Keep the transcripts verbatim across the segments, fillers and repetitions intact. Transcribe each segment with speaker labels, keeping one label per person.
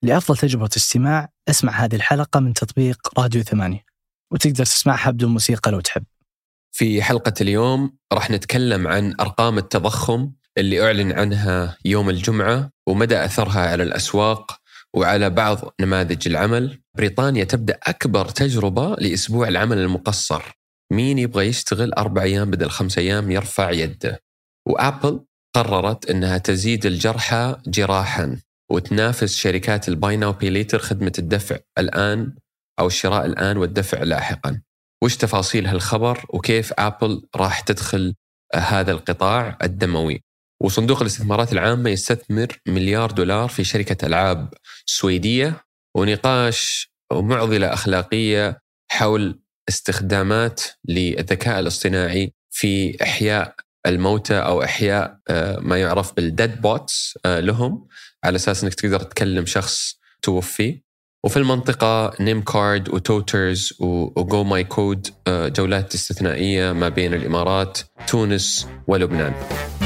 Speaker 1: لأفضل تجربة استماع اسمع هذه الحلقة من تطبيق راديو ثمانية، وتقدر تسمعها بدون موسيقى لو تحب.
Speaker 2: في حلقة اليوم راح نتكلم عن أرقام التضخم اللي أعلن عنها يوم الجمعة ومدى أثرها على الأسواق وعلى بعض نماذج العمل. بريطانيا تبدأ أكبر تجربة لأسبوع العمل المقصر. مين يبغى يشتغل أربع أيام بدل خمس أيام يرفع يده. وآبل قررت أنها تزيد الجرحى جراحاً وتنافس شركات الباي ناو باي ليتر خدمة الدفع الآن أو الشراء الآن والدفع لاحقاً. وش تفاصيل هالخبر وكيف آبل راح تدخل هذا القطاع الدموي؟ وصندوق الاستثمارات العامة يستثمر مليار دولار في شركة ألعاب سويدية، ونقاش ومعضلة أخلاقية حول استخدامات للذكاء الاصطناعي في إحياء الموتى أو إحياء ما يعرف بالديد بوتس لهم، على أساس أنك تقدر تكلم شخص توفي. وفي المنطقة نيم كارد وتوترز وجو ماي كود، جولات استثنائية ما بين الإمارات، تونس ولبنان.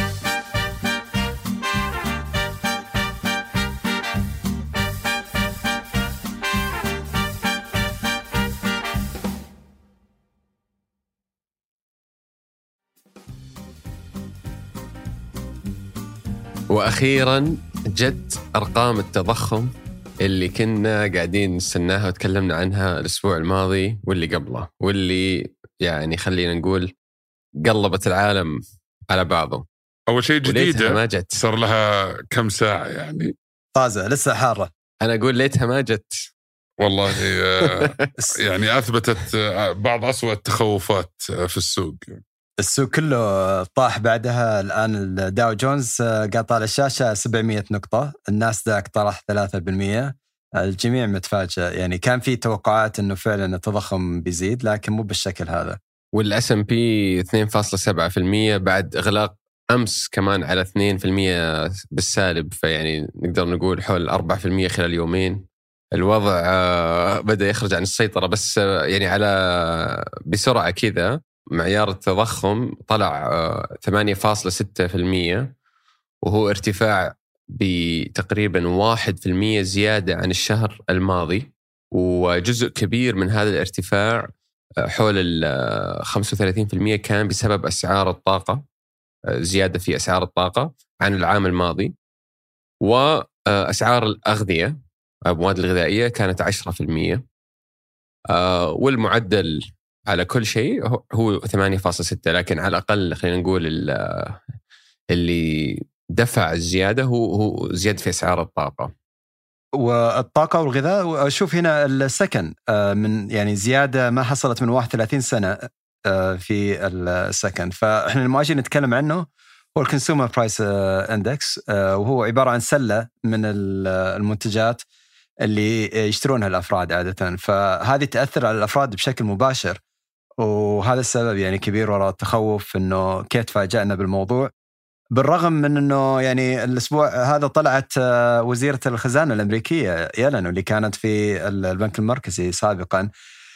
Speaker 2: وأخيراً جت أرقام التضخم اللي كنا قاعدين نستناها وتكلمنا عنها الأسبوع الماضي واللي قبله، واللي يعني خلينا نقول قلبت العالم على بعضه.
Speaker 3: أول شيء جديدة
Speaker 2: ما جت،
Speaker 3: صار لها كم ساعة يعني
Speaker 4: طازة لسه حارة.
Speaker 2: أنا أقول ليتها ما جت والله.
Speaker 3: يعني أثبتت بعض أسوأ التخوفات في السوق.
Speaker 4: السوق كله طاح بعدها. الآن الداو جونز قاطع على الشاشة سبعمية نقطة، الناس داك طرح ثلاثة بالمية. الجميع متفاجئ، يعني كان في توقعات أنه فعلا التضخم بيزيد لكن مو بالشكل هذا.
Speaker 2: والأس إم بي اثنين فاصلة سبعة بالمية بعد إغلاق أمس كمان على اثنين بالمية بالسالب، فيعني نقدر نقول حول أربعة بالمية خلال يومين. الوضع بدأ يخرج عن السيطرة، بس يعني على بسرعة كذا معيار التضخم طلع ثمانية فاصلة ستة بالمية، وهو ارتفاع بتقريبا واحد بالمية زيادة عن الشهر الماضي. وجزء كبير من هذا الارتفاع حول ال خمسة وثلاثين بالمية كان بسبب أسعار الطاقة، زيادة في أسعار الطاقة عن العام الماضي. وأسعار الأغذية المواد الغذائية كانت عشرة بالمية، والمعدل على كل شيء هو ثمانية فاصلة ستة. لكن على الأقل خلينا نقول اللي دفع الزيادة هو هو زيادة في أسعار الطاقة
Speaker 4: والطاقة والغذاء. أشوف هنا السكن من يعني زيادة ما حصلت من واحد وثلاثين سنة في السكن. فإحنا المؤشر نتكلم عنه هو الكونسيومر برايس اندكس، وهو عبارة عن سلة من المنتجات اللي يشترونها الأفراد عادة، فهذه تأثر على الأفراد بشكل مباشر. وهذا السبب يعني كبير وراء التخوف إنه كيف تفاجأنا بالموضوع، بالرغم من إنه يعني الأسبوع هذا طلعت وزيرة الخزانة الأمريكية يلن اللي كانت في البنك المركزي سابقا،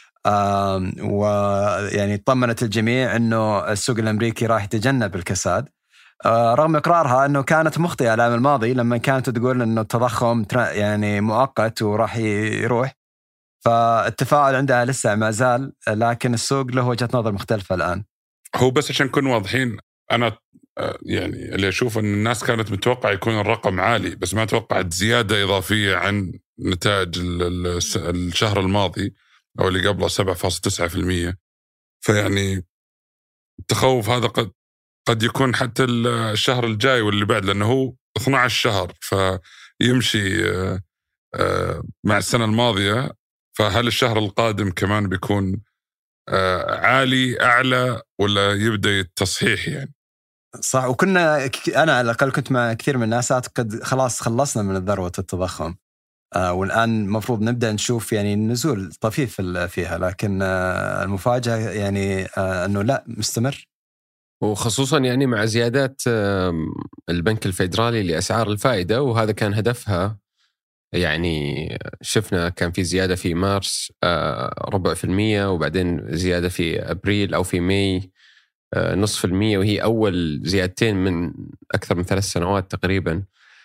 Speaker 4: ويعني طمنت الجميع إنه السوق الأمريكي راح يتجنب الكساد، رغم إقرارها أنه كانت مخطئة العام الماضي لما كانت تقول أنه التضخم يعني مؤقت وراح يروح. فالتفاعل عندها لسه ما زال، لكن السوق له وجهة نظر مختلفة الآن.
Speaker 3: هو بس عشان نكون واضحين، أنا يعني اللي أشوف أن الناس كانت متوقع يكون الرقم عالي، بس ما توقعت زيادة إضافية عن نتائج الشهر الماضي أو اللي قبله سبعة فاصلة تسعة بالمية. فيعني التخوف هذا قد قد يكون حتى الشهر الجاي واللي بعد، لأنه هو اثنا عشر شهر فيمشي مع السنة الماضية. فهل الشهر القادم كمان بيكون عالي أعلى ولا يبدأ التصحيح يعني؟
Speaker 4: صح. وكنا أنا على الأقل كنت مع كثير من الناس أعتقد خلاص خلصنا من ذروة التضخم، والآن مفروض نبدأ نشوف يعني نزول طفيف فيها، لكن المفاجأة يعني أنه لا مستمر.
Speaker 2: وخصوصا يعني مع زيادات البنك الفيدرالي لأسعار الفائدة، وهذا كان هدفها. يعني شفنا كان في زيادة في مارس ربع في المية، وبعدين زيادة في أبريل أو في ماي نصف المية، وهي أول زيادتين من أكثر من ثلاث سنوات تقريبا.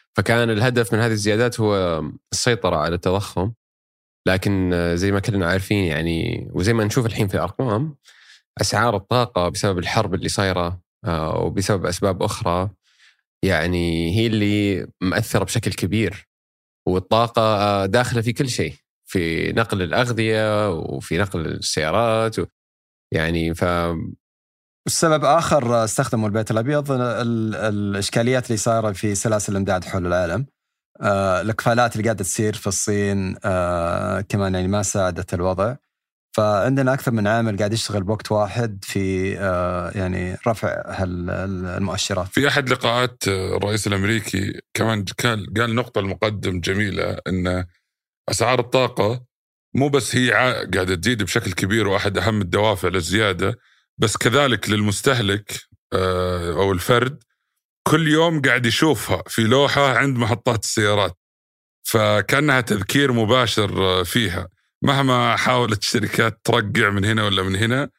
Speaker 2: فكان الهدف من هذه الزيادات هو السيطرة على التضخم. لكن زي ما كلنا عارفين يعني، وزي ما نشوف الحين في الأرقام، أسعار الطاقة بسبب الحرب اللي صايرة وبسبب أسباب أخرى يعني هي اللي مؤثرة بشكل كبير. والطاقة داخلة في كل شيء، في نقل الأغذية وفي نقل السيارات و... يعني ف
Speaker 4: السبب آخر استخدموا البيت الأبيض ال... الإشكاليات اللي صايرة في سلاسل الإمداد حول العالم. آه، الإقفالات اللي قاعدة تصير في الصين آه، كمان يعني ما ساعدت الوضع. فعندنا أكثر من عامل قاعد يشتغل بوقت واحد في آه، يعني رفع المؤشرات.
Speaker 3: في أحد لقاءات الرئيس الأمريكي كمان كان قال نقطة المقدم جميلة، إن أسعار الطاقة مو بس هي قاعدة تزيد بشكل كبير وأحد أهم الدوافع للزيادة، بس كذلك للمستهلك أو الفرد كل يوم قاعد يشوفها في لوحة عند محطات السيارات، فكأنها تذكير مباشر فيها. مهما حاولت الشركات ترجع من هنا ولا من هنا،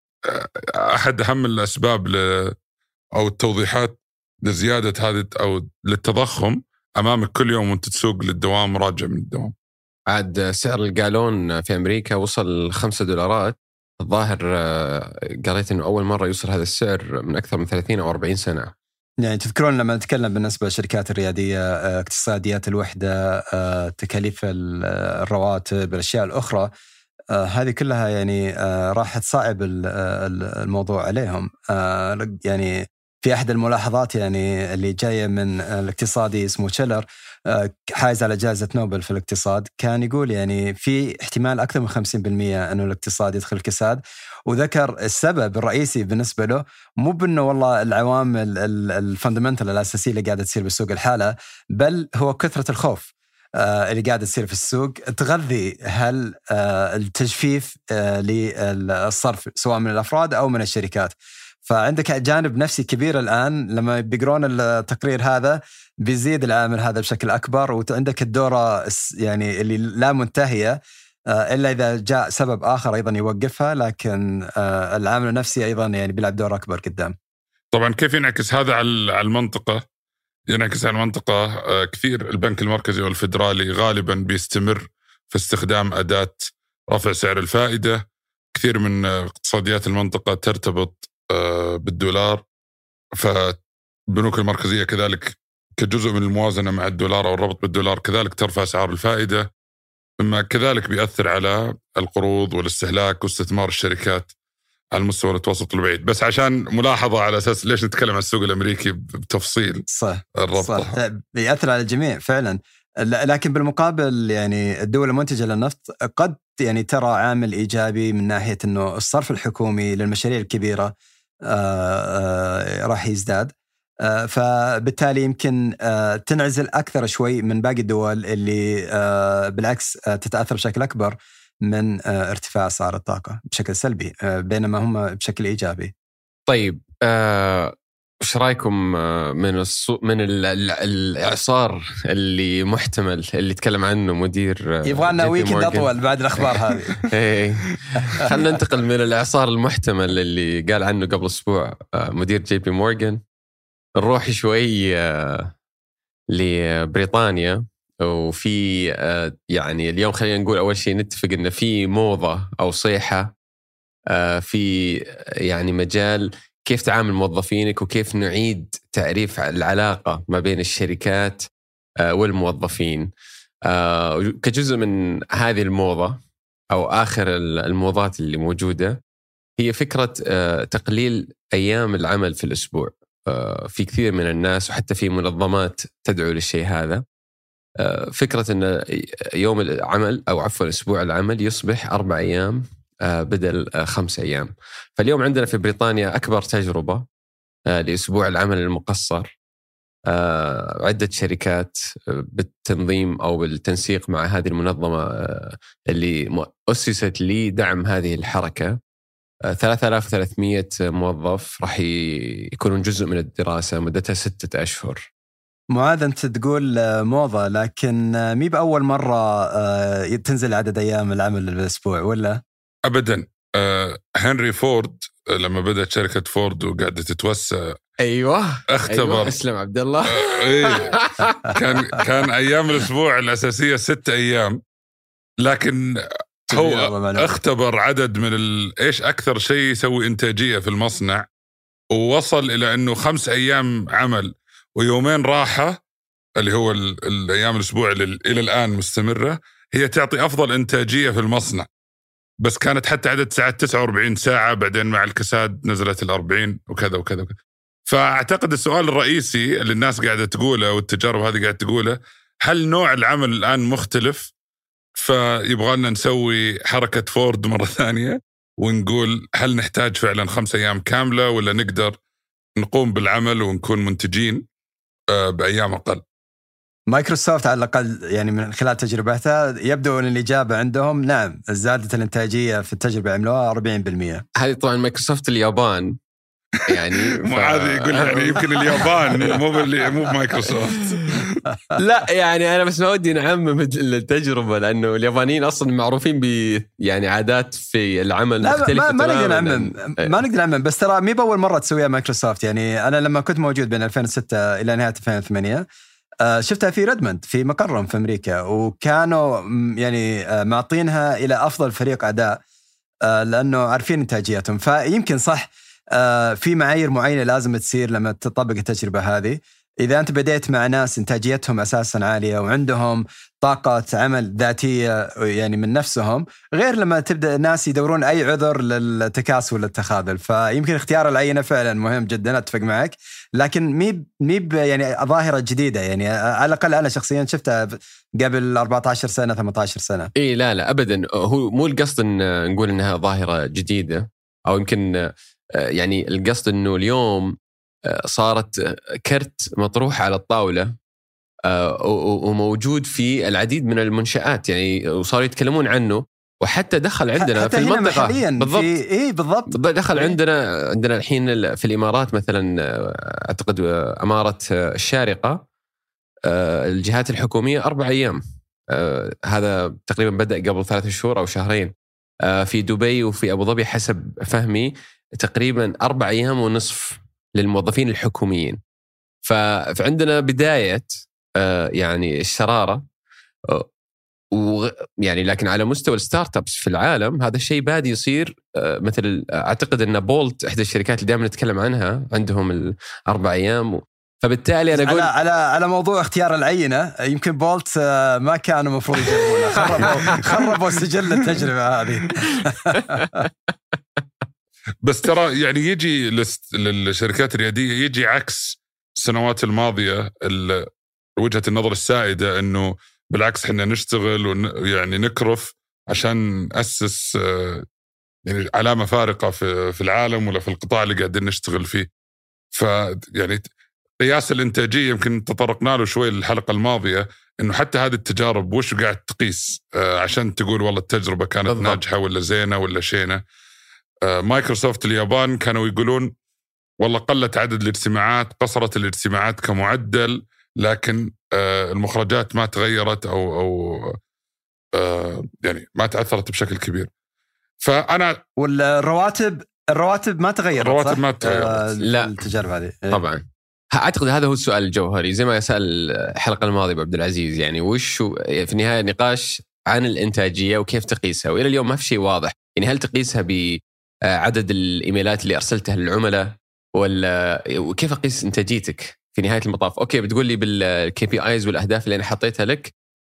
Speaker 3: أحد أهم الأسباب ل أو التوضيحات لزيادة هذه أو للتضخم أمامك كل يوم وانت تسوق للدوام راجع من الدوام.
Speaker 2: عاد سعر الجالون في أمريكا وصل خمسة دولارات. الظاهر قريت إنه أول مرة يوصل هذا السعر من أكثر من ثلاثين أو أربعين سنة.
Speaker 4: يعني تذكرون لما نتكلم بالنسبة للشركات الريادية، اقتصاديات الوحدة، تكاليف الرواتب، الأشياء الأخرى، هذه كلها يعني راح تصعب الموضوع عليهم. يعني في أحد الملاحظات يعني اللي جاية من الاقتصادي اسمه تشيلر، حائز على جائزة نوبل في الاقتصاد، كان يقول يعني في احتمال أكثر من خمسين بالمئة أنه الاقتصاد يدخل كساد. وذكر السبب الرئيسي بالنسبة له مو بأنه والله العوامل الفاندمنتال الأساسية اللي قاعدة تصير بالسوق الحالة، بل هو كثرة الخوف اللي قاعدة تصير في السوق تغذي هل التجفيف للصرف سواء من الأفراد أو من الشركات. فعندك جانب نفسي كبير الآن لما بيقرون التقرير هذا بيزيد العامل هذا بشكل أكبر، وعندك الدورة يعني اللي لا منتهية إلا إذا جاء سبب آخر أيضا يوقفها، لكن العامل النفسي أيضا يعني بيلعب دور أكبر قدام.
Speaker 3: طبعا كيف ينعكس هذا على المنطقة؟ ينعكس على المنطقة كثير. البنك المركزي والفدرالي غالبا بيستمر في استخدام أداة رفع سعر الفائدة. كثير من اقتصاديات المنطقة ترتبط بالدولار، فالبنوك المركزية كذلك كجزء من الموازنة مع الدولار أو الربط بالدولار كذلك ترفع أسعار الفائدة، مما كذلك بيأثر على القروض والاستهلاك واستثمار الشركات على المستوى المتوسط والبعيد. بس عشان ملاحظة على أساس ليش نتكلم عن السوق الأمريكي بتفصيل.
Speaker 4: صح.
Speaker 3: الربطة
Speaker 4: صح. بيأثر على الجميع فعلا. لكن بالمقابل يعني الدول المنتجة للنفط قد يعني ترى عامل إيجابي من ناحية أنه الصرف الحكومي للمشاريع الكبيرة آآ آآ راح يزداد، فبالتالي يمكن تنعزل أكثر شوي من باقي الدول اللي بالعكس تتأثر بشكل أكبر من ارتفاع أسعار الطاقة بشكل سلبي، بينما هم بشكل إيجابي.
Speaker 2: طيب وش رايكم من الصو... من ال... ال... الإعصار اللي محتمل اللي تكلم عنه مدير
Speaker 4: يبغانا ويكند أطول بعد الأخبار هذه.
Speaker 2: خلينا ننتقل من الإعصار المحتمل اللي قال عنه قبل أسبوع مدير جي بي مورغان، نروح شوي لبريطانيا. وفي يعني اليوم خلينا نقول أول شيء نتفق إن في موضة أو صيحة في يعني مجال كيف تعامل موظفينك وكيف نعيد تعريف العلاقة ما بين الشركات والموظفين. كجزء من هذه الموضة أو آخر الموضات اللي موجودة هي فكرة تقليل أيام العمل في الأسبوع. في كثير من الناس وحتى في منظمات تدعو للشيء هذا، فكرة أن يوم العمل أو عفوا أسبوع العمل يصبح أربع أيام بدل خمس أيام. فاليوم عندنا في بريطانيا أكبر تجربة لأسبوع العمل المقصر. عدة شركات بالتنظيم أو بالتنسيق مع هذه المنظمة اللي أسست لدعم هذه الحركة، ثلاثة آلاف وثلاثمئة موظف راح يكونون جزء من الدراسة مدتها ستة أشهر.
Speaker 4: معاذ أنت تقول موضة، لكن مي بأول مرة تنزل عدد أيام العمل بالأسبوع ولا؟
Speaker 3: أبداً. آه هنري فورد لما بدأت شركة فورد وقاعدة تتوسع
Speaker 2: ايوه
Speaker 3: اختبر
Speaker 2: أيوة. اسلم عبد الله.
Speaker 3: آه إيه كان كان ايام الاسبوع الاساسيه ست ايام، لكن هو اختبر عدد من ال... ايش اكثر شيء يسوي انتاجيه في المصنع، ووصل الى انه خمس ايام عمل ويومين راحه اللي هو ال... الايام الاسبوع اللي الى الان مستمره هي تعطي افضل انتاجيه في المصنع. بس كانت حتى عدد ساعات تسعة وأربعين ساعه، بعدين مع الكساد نزلت الأربعين وكذا وكذا وكذا. فأعتقد السؤال الرئيسي اللي الناس قاعدة تقوله والتجارب هذه قاعدة تقوله، هل نوع العمل الآن مختلف فيبغى لنا نسوي حركة فورد مرة ثانية ونقول هل نحتاج فعلا خمس أيام كاملة ولا نقدر نقوم بالعمل ونكون منتجين بأيام أقل؟
Speaker 4: مايكروسوفت على الأقل يعني من خلال تجربتها يبدو أن الإجابة عندهم نعم، زادت الإنتاجية في التجربة عملوها أربعين بالمئة.
Speaker 2: هذه طبعا مايكروسوفت اليابان يعني
Speaker 3: معاذ ف... يقول يعني يمكن اليابان مو باللي مو بمايكروسوفت.
Speaker 2: لا يعني انا بس ما ودي نعمم التجربه، لانه اليابانيين اصلا معروفين ب يعني عادات في العمل مختلفه.
Speaker 4: ما, ما نقدر نعمم ما نقدر نعمم بس ترى مي باول مره تسويها مايكروسوفت. يعني انا لما كنت موجود بين ألفين وستة الى نهايه ألفين وثمانية شفتها في ريدموند في مقرهم في امريكا، وكانوا يعني معطينها الى افضل فريق اداء لانه عارفين انتاجيتهم. فيمكن صح في معايير معينة لازم تصير لما تطبق التجربة هذه. إذا أنت بديت مع ناس إنتاجيتهم أساساً عالية وعندهم طاقة عمل ذاتية يعني من نفسهم، غير لما تبدأ الناس يدورون أي عذر للتكاسل والتخاذل. فيمكن اختيار العينة فعلاً مهم جداً، أتفق معك، لكن ميب ميب يعني ظاهرة جديدة. يعني على الأقل أنا شخصياً شفتها قبل أربعة عشر سنة ثمانية عشر سنة.
Speaker 2: إيه لا لا أبداً، هو مو القصد إن نقول إنها ظاهرة جديدة، أو يمكن يعني القصد أنه اليوم صارت كرت مطروح على الطاولة وموجود في العديد من المنشآت، يعني وصاروا يتكلمون عنه، وحتى دخل عندنا
Speaker 4: حتى
Speaker 2: في المنطقة
Speaker 4: بالضبط. في إيه بالضبط
Speaker 2: دخل إيه؟ عندنا عندنا الحين في الإمارات مثلا، أعتقد أمارة الشارقة الجهات الحكومية أربع أيام، هذا تقريبا بدأ قبل ثلاثة شهور أو شهرين. في دبي وفي أبو ظبي حسب فهمي تقريبا أربع أيام ونصف للموظفين الحكوميين. فعندنا بداية يعني الشرارة، ويعني لكن على مستوى الستارت ابس في العالم هذا الشيء بادي يصير. مثل أعتقد أن بولت إحدى الشركات اللي دائما نتكلم عنها عندهم الأربع أيام. فبالتالي أنا أقول
Speaker 4: على, على على موضوع اختيار العينة، يمكن بولت ما كانوا مفروض يجربونه، خربوا خربوا سجل التجربة هذه.
Speaker 3: بس ترى يعني يجي للشركات الريادية يجي عكس السنوات الماضية وجهة النظر السائدة أنه بالعكس حنا نشتغل ويعني نكرف عشان نأسس يعني علامة فارقة في في العالم ولا في القطاع اللي قاعدين نشتغل فيه. فيعني قياس الإنتاجية يمكن تطرقنا له شوي الحلقة الماضية، إنه حتى هذه التجارب وش قاعد تقيس عشان تقول والله التجربة كانت بالضبط ناجحة ولا زينة ولا شينة. مايكروسوفت اليابان كانوا يقولون والله قلت عدد الاجتماعات، قصرت الاجتماعات كمعدل، لكن المخرجات ما تغيرت أو أو يعني ما تأثرت بشكل كبير. فأنا
Speaker 4: والرواتب الرواتب ما تغيرت.
Speaker 3: الرواتب ما تغيرت
Speaker 4: آه لا التجارب هذه
Speaker 2: طبعا. أعتقد هذا هو السؤال الجوهري زي ما سأل الحلقة الماضية بعبد العزيز، يعني وش في النهاية نقاش عن الإنتاجية وكيف تقيسها، وإلى اليوم ما في شيء واضح. يعني هل تقيسها بعدد الإيميلات اللي أرسلتها للعملاء، ولا وكيف أقيس إنتاجيتك في نهاية المطاف؟ أوكي بتقول لي بالكي بي آيز والأهداف اللي أنا حطيتها لك،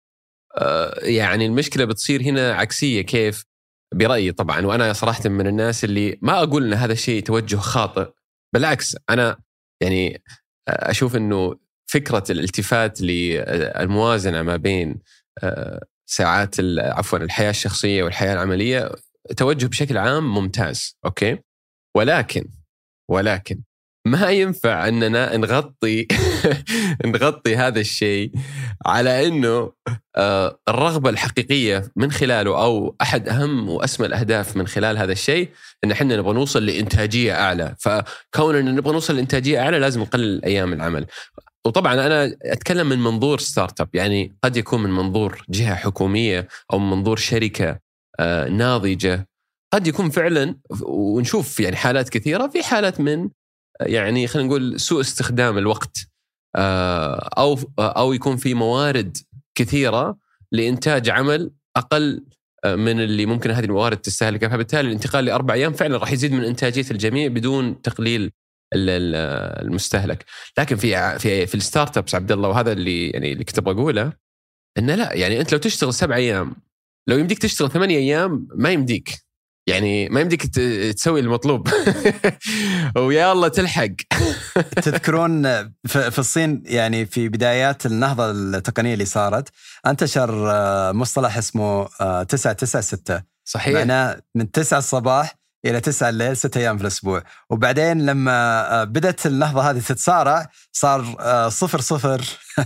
Speaker 2: يعني المشكلة بتصير هنا عكسية. كيف؟ برأيي طبعا، وأنا صراحة من الناس اللي ما أقول أن هذا الشيء توجه خاطئ، بالعكس أنا يعني أشوف أنه فكرة الالتفات للموازنة ما بين ساعات عفوا الحياة الشخصية والحياة العملية توجه بشكل عام ممتاز. أوكي، ولكن ولكن ما ينفع أننا نغطي نغطي هذا الشيء على أنه الرغبة الحقيقية من خلاله، أو أحد أهم وأسمى الأهداف من خلال هذا الشيء، أن إحنا نبغى نوصل لإنتاجية أعلى. فكون أن نبغى نوصل لإنتاجية أعلى لازم نقلل أيام العمل. وطبعا أنا أتكلم من منظور ستارت اب، يعني قد يكون من منظور جهة حكومية أو من منظور شركة ناضجة، قد يكون فعلا، ونشوف يعني حالات كثيرة، في حالات من يعني خلينا نقول سوء استخدام الوقت، أو أو يكون في موارد كثيرة لإنتاج عمل أقل من اللي ممكن هذه الموارد تستهلكها، فبالتالي الانتقال لأربع أيام فعلا راح يزيد من إنتاجية الجميع بدون تقليل المستهلك. لكن في في في الستارت ابس عبد الله، وهذا اللي يعني اللي كنت بقوله، إنه لا يعني أنت لو تشتغل سبع أيام، لو يمديك تشتغل ثمانية أيام ما يمديك، يعني ما يمديك تسوي المطلوب ويا الله تلحق.
Speaker 4: تذكرون في الصين يعني في بدايات النهضة التقنية اللي صارت انتشر مصطلح اسمه تسعة تسعة ستة،
Speaker 2: صحيح،
Speaker 4: معناه من تسعة الصباح إلى تسعة الليل، ستة أيام في الأسبوع. وبعدين لما بدأت النهضة هذه تتسارع صار صفر صفر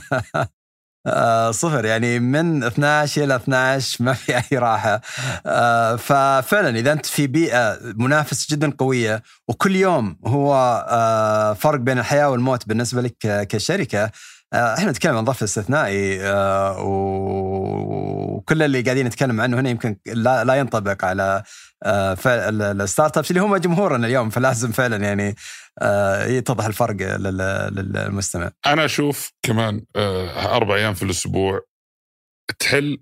Speaker 4: صفر، يعني من اثني عشر إلى اثني عشر ما في أي راحة. ففعلا إذا أنت في بيئة منافسة جدا قوية وكل يوم هو فرق بين الحياة والموت بالنسبة لك كشركة، احنا نتكلم عن ظرف استثنائي، وكل اللي قاعدين نتكلم عنه هنا يمكن لا, لا ينطبق على الستارت ابس اللي هم جمهورنا اليوم، فلازم فعلا يعني يتضح الفرق للمستمع.
Speaker 3: انا اشوف كمان اربع ايام في الاسبوع تحل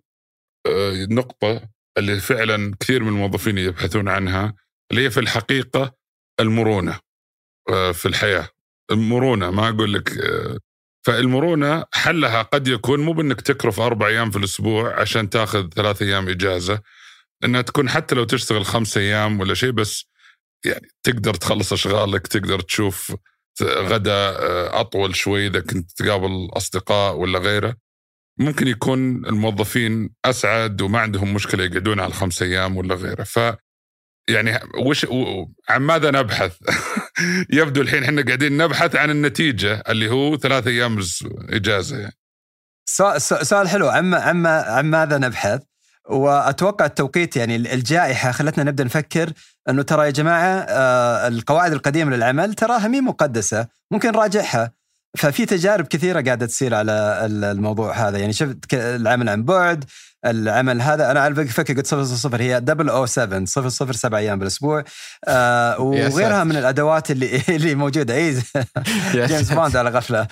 Speaker 3: نقطة اللي فعلا كثير من الموظفين يبحثون عنها، اللي هي في الحقيقة المرونة في الحياة. المرونة ما أقول لك، فالمرونة حلها قد يكون مو بأنك تكرف أربع أيام في الأسبوع عشان تاخذ ثلاث أيام إجازة، أنها تكون حتى لو تشتغل خمس أيام ولا شيء، بس يعني تقدر تخلص أشغالك، تقدر تشوف غدا أطول شوي إذا كنت تقابل أصدقاء ولا غيره. ممكن يكون الموظفين أسعد وما عندهم مشكلة يقعدون على الخمس أيام ولا غيره. ف يعني وش عن ماذا نبحث؟ يبدو الحين احنا قاعدين نبحث عن النتيجة اللي هو ثلاثة أيام إجازة. يعني
Speaker 4: سؤال حلو، عن عن عن ماذا نبحث؟ وأتوقع التوقيت يعني الجائحة خلتنا نبدأ نفكر أنه ترى يا جماعة القواعد القديمة للعمل تراها مي مقدسة، ممكن نراجعها. ففي تجارب كثيرة قاعدة تصير على الموضوع هذا، يعني شفت العمل عن بعد، العمل هذا أنا على فكرة قلت صفر صفر هي دبل أو سبعة صفر صفر سبع أيام بالأسبوع، آه وغيرها من الأدوات اللي اللي موجودة. إيه جيمس بوند على غفلة.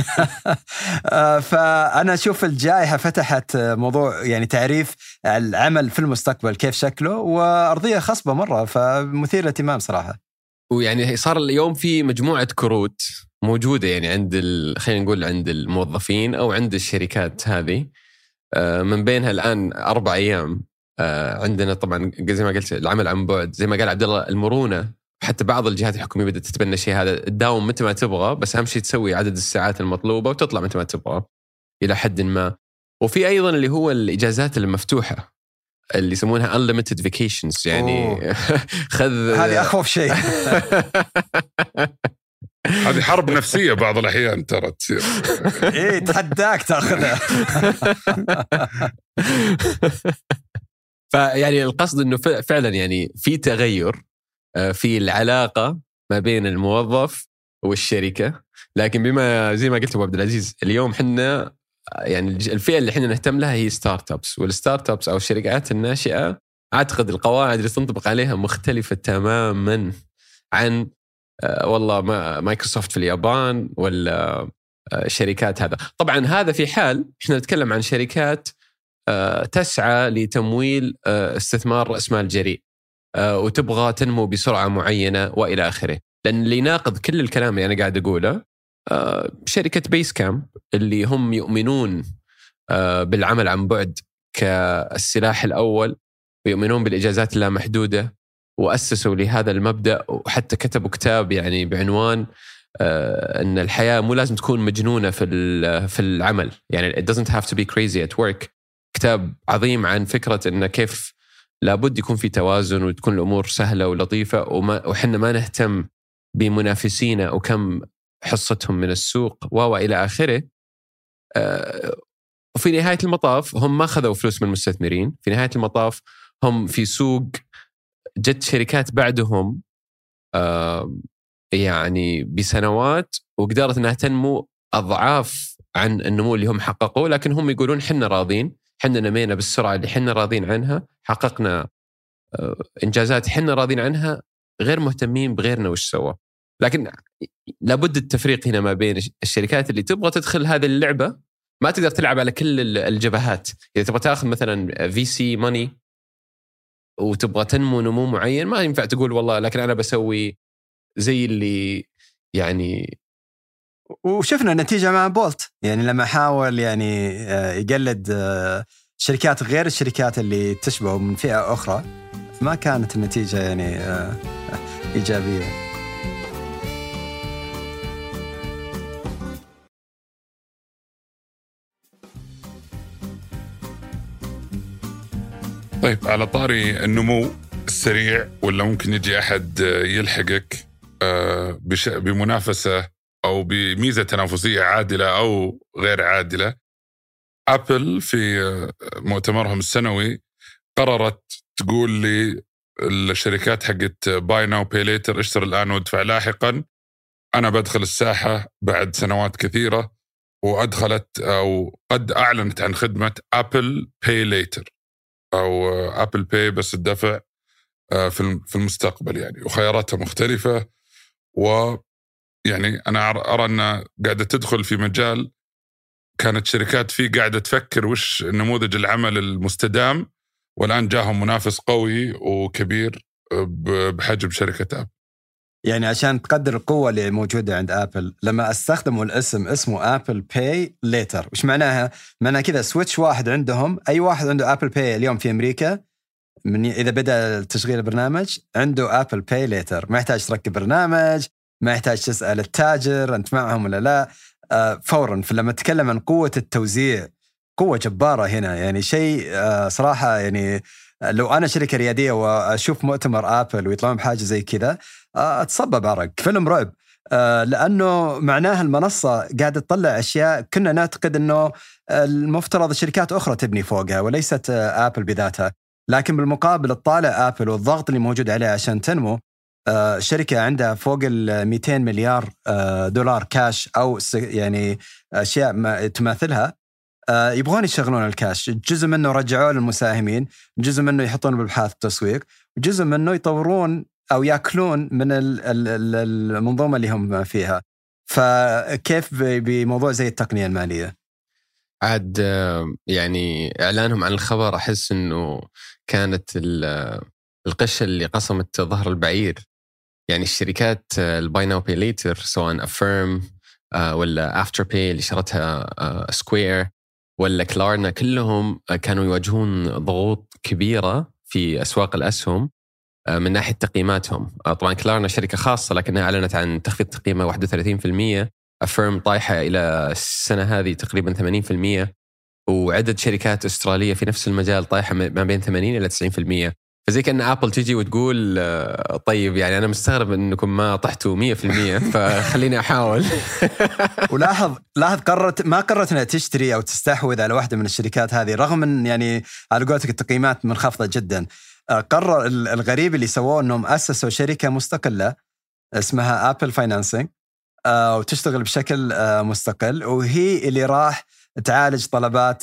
Speaker 4: آه فأنا أشوف الجائحة فتحت موضوع يعني تعريف العمل في المستقبل كيف شكله، وأرضية خصبة مرة، فمثير للاهتمام صراحة.
Speaker 2: ويعني صار اليوم في مجموعة كروت موجودة يعني عند خلينا نقول عند الموظفين أو عند الشركات هذه، من بينها الآن أربع أيام. عندنا طبعا زي ما قلت العمل عن بعد، زي ما قال عبد الله المرونة، حتى بعض الجهات الحكومية بدأت تتبنى الشيء هذا، تداوم متى ما تبغى، بس أهم شيء تسوي عدد الساعات المطلوبة وتطلع متى ما تبغى إلى حد ما. وفي أيضا اللي هو الإجازات المفتوحة اللي يسمونها unlimited vacations، يعني خذ
Speaker 4: هذه أخوف شيء.
Speaker 3: هذه حرب نفسية بعض الأحيان ترى تصير.
Speaker 4: إيه تحداك تأخذها.
Speaker 2: فيعني القصد إنه فعلا يعني في تغير في العلاقة ما بين الموظف والشركة، لكن بما زي ما قلت أبو عبد العزيز اليوم حنا يعني الفئة اللي حنا نهتم لها هي ستارت أبس، والستارت أبس أو الشركات الناشئة أعتقد القواعد اللي تنطبق عليها مختلفة تماما عن أه والله ما مايكروسوفت في اليابان ولا أه شركات. هذا طبعا هذا في حال احنا نتكلم عن شركات أه تسعى لتمويل أه استثمار رأس مال جريء أه وتبغى تنمو بسرعة معينة وإلى آخره. لأن اللي يناقض كل الكلام اللي أنا قاعد أقوله أه شركة بيس كامب اللي هم يؤمنون أه بالعمل عن بعد كالسلاح الأول، ويؤمنون بالإجازات اللامحدودة، وأسسوا لهذا المبدأ، وحتى كتبوا كتاب يعني بعنوان آه أن الحياة مو لازم تكون مجنونة في في العمل، يعني it doesn't have to be crazy at work. كتاب عظيم عن فكرة أن كيف لابد يكون في توازن وتكون الأمور سهلة ولطيفة، وما وحنا ما نهتم بمنافسينا وكم حصتهم من السوق وإلى آخره. آه وفي نهاية المطاف هم ما خذوا فلوس من المستثمرين، في نهاية المطاف هم في سوق جت شركات بعدهم آه يعني بسنوات وقدرت أنها تنمو أضعاف عن النمو اللي هم حققوا، لكن هم يقولون حنا راضين، حنا نمينا بالسرعة اللي حنا راضين عنها، حققنا إنجازات حنا راضين عنها، غير مهتمين بغيرنا وش سوى. لكن لابد التفريق هنا ما بين الشركات اللي تبغى تدخل هذه اللعبة، ما تقدر تلعب على كل الجبهات. إذا تبغى تأخذ مثلا في سي ماني وتبغى تنمو نمو معين، ما ينفع تقول والله لكن أنا بسوي زي اللي يعني.
Speaker 4: وشفنا النتيجة مع بولت، يعني لما حاول يعني يقلد شركات غير الشركات اللي تشبه من فئة أخرى، ما كانت النتيجة يعني إيجابية.
Speaker 3: طيب، على طاري النمو السريع، ولا ممكن يجي أحد يلحقك بمنافسة أو بميزة تنافسية عادلة أو غير عادلة. أبل في مؤتمرهم السنوي قررت تقول لي الشركات حقت باي ناو باي ليتر اشتر الآن وادفع لاحقا. أنا بدخل الساحة بعد سنوات كثيرة، وأدخلت أو قد أعلنت عن خدمة أبل باي ليتر أو أبل باي بس الدفع في المستقبل يعني، وخياراتها مختلفة. ويعني أنا أرى أن قاعدة تدخل في مجال كانت شركات فيه قاعدة تفكر وش نموذج العمل المستدام، والآن جاهم منافس قوي وكبير بحجم شركة أبل.
Speaker 4: يعني عشان تقدر القوة اللي موجودة عند أبل، لما استخدموا الاسم اسمه أبل باي ليتر، وش معناها؟ معناها كذا سويتش واحد عندهم، أي واحد عنده أبل باي اليوم في أمريكا من إذا بدأ تشغيل البرنامج عنده أبل باي ليتر، ما يحتاج تركب برنامج، ما يحتاج تسأل التاجر أنت معهم ولا لا، آه فورا. فلما تتكلم عن قوة التوزيع، قوة جبارة هنا، يعني شيء آه صراحة يعني لو أنا شركة ريادية وأشوف مؤتمر أبل ويطلعون بحاجة زي كذا أتصبب عرق، فيلم رعب. آه لأنه معناها المنصة قاعدة تطلع أشياء كنا نعتقد أنه المفترض الشركات أخرى تبني فوقها وليست آه أبل بذاتها. لكن بالمقابل تطالع أبل والضغط اللي موجود عليها عشان تنمو. آه شركة عندها فوق ال مئتين مليار آه دولار كاش أو يعني أشياء ما تماثلها، آه يبغون يشغلون الكاش. جزء منه رجعوه للمساهمين، جزء منه يحطون بالبحاث التسويق، وجزء منه يطورون أو يأكلون من المنظومة اللي هم فيها. فكيف بموضوع زي التقنية المالية؟
Speaker 2: عاد يعني إعلانهم عن الخبر أحس أنه كانت القشة اللي قسمت ظهر البعير. يعني الشركات الباي ناو باي ليتر سواء أفيرم ولا أفتر باي اللي شرتها سكوير ولا كلارنا، كلهم كانوا يواجهون ضغوط كبيرة في أسواق الأسهم من ناحية تقييماتهم. طبعا كلارنا شركة خاصة لكنها أعلنت عن تخفيض تقييمها واحد وثلاثين بالمئة، أفيرم طايحة إلى السنة هذه تقريبا ثمانين بالمئة، وعدد شركات أسترالية في نفس المجال طايحة ما بين ثمانين إلى تسعين بالمئة. فزي كأن أبل تيجي وتقول طيب يعني أنا مستغرب أنكم ما طحتوا مية بالمية فخليني أحاول.
Speaker 4: ولاحظ لاحظ قررت ما قررت أنها تشتري أو تستحوذ على واحدة من الشركات هذه، رغم أن يعني على قولتك التقييمات منخفضة جدا. قرر الغريب اللي سووه أنهم أسسوا شركة مستقلة اسمها أبل فاينانسينج وتشتغل بشكل مستقل، وهي اللي راح تعالج طلبات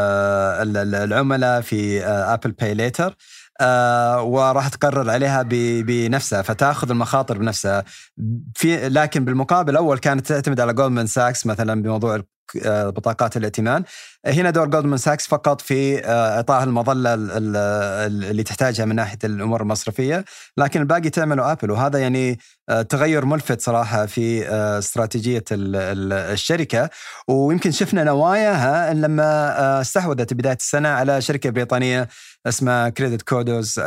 Speaker 4: العملاء في أبل باي ليتر، وراح تقرر عليها بنفسها فتأخذ المخاطر بنفسها. في لكن بالمقابل أول كانت تعتمد على جولدمان ساكس مثلا بموضوع بطاقات الائتمان. هنا دور جولدمان ساكس فقط في إعطاء المظلة اللي تحتاجها من ناحية الأمور المصرفية، لكن الباقي تعمله أبل. وهذا يعني تغير ملفت صراحة في استراتيجية الشركة. ويمكن شفنا نواياها لما استحوذت بداية السنة على شركة بريطانية اسمها كريدت كودوز،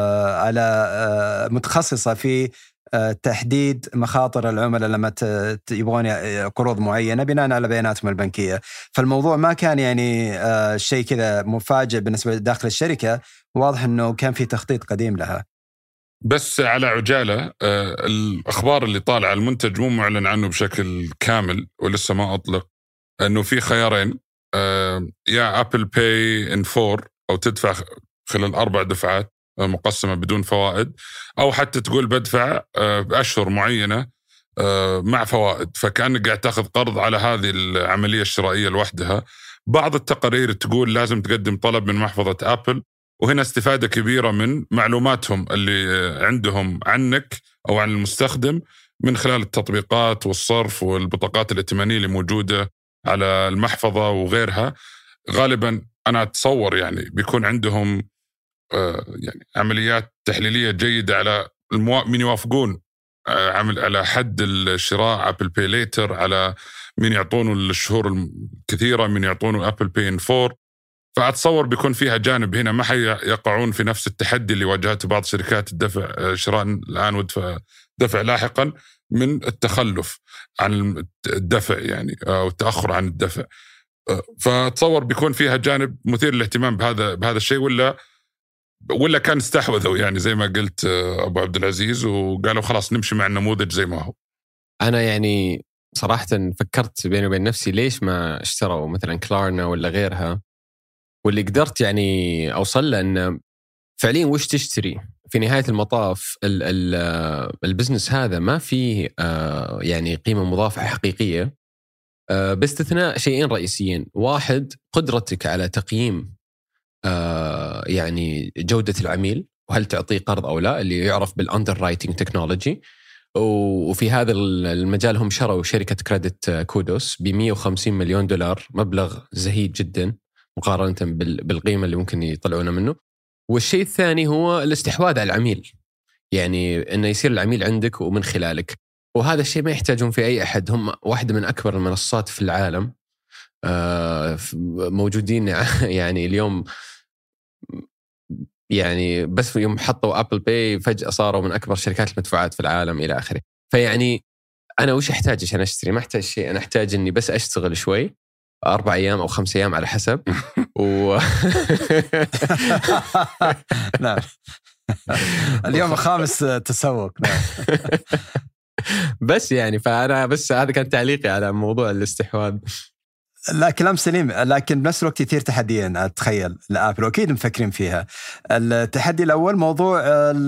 Speaker 4: على متخصصة في تحديد مخاطر العملاء لما يبغون قروض معينة بناء على بياناتهم البنكية. فالموضوع ما كان يعني شيء كذا مفاجئ بالنسبة داخل الشركة، واضح أنه كان في تخطيط قديم لها.
Speaker 3: بس على عجالة، الأخبار اللي طالعة المنتج مو معلن عنه بشكل كامل ولسه ما أطلق، أنه في خيارين، يا أبل باي إن فور أو تدفع خلال أربع دفعات مقسمة بدون فوائد، أو حتى تقول بدفع بأشهر معينة مع فوائد، فكأنك قاعد تأخذ قرض على هذه العملية الشرائية لوحدها. بعض التقارير تقول لازم تقدم طلب من محفظة أبل وهنا استفادة كبيرة من معلوماتهم اللي عندهم عنك أو عن المستخدم من خلال التطبيقات والصرف والبطاقات الائتمانية اللي موجودة على المحفظة وغيرها. غالبا أنا أتصور يعني بيكون عندهم يعني عمليات تحليلية جيدة على الموا... من يوافقون عمل على حد الشراء أبل باي ليتر، على من يعطونه الشهور الكثيرة، من يعطونه أبل باي إن فور. فأتصور بيكون فيها جانب هنا ما حيقعون في نفس التحدي اللي واجهته بعض شركات الدفع شراء الآن ودفع دفع لاحقا من التخلف عن الدفع يعني أو التأخر عن الدفع. فأتصور بيكون فيها جانب مثير للاهتمام بهذا بهذا الشيء، ولا ولا كان استحوذوا يعني زي ما قلت أبو عبد العزيز وقالوا خلاص نمشي مع النموذج زي ما هو.
Speaker 2: أنا يعني صراحة فكرت بيني وبين نفسي ليش ما اشتروا مثلا كلارنا ولا غيرها، واللي قدرت يعني أوصل له أن فعليا وش تشتري في نهاية المطاف. ال ال البزنس هذا ما فيه يعني قيمة مضافة حقيقية باستثناء شيئين رئيسيين. واحد، قدرتك على تقييم يعني جودة العميل وهل تعطيه قرض أو لا، اللي يعرف بالأندر رايتنج تكنولوجي. وفي هذا المجال هم شروا شركة كريدت كودوس ب مئة وخمسين مليون دولار، مبلغ زهيد جدا مقارنة بالقيمة اللي ممكن يطلعونه منه. والشيء الثاني هو الاستحواذ على العميل، يعني أنه يصير العميل عندك ومن خلالك، وهذا الشيء ما يحتاجون في أي أحد. هم واحدة من أكبر المنصات في العالم موجودين يعني اليوم، يعني بس يوم حطوا أبل باي فجأة صاروا من أكبر شركات المدفوعات في العالم إلى آخره. فيعني أنا وش أحتاج عشان أشتري؟ ما أحتاج شيء، أنا أحتاج أني بس أشتغل شوي أربع أيام أو خمس أيام على حسب و...
Speaker 4: نعم اليوم الخامس تسوق. نعم
Speaker 2: بس يعني فأنا بس هذا كان تعليقي على موضوع الاستحواذ.
Speaker 4: لا كلام سليم، لكن بنفس الوقت كثير تحديين أتخيل الآبل وأكيد مفكرين فيها. التحدي الأول موضوع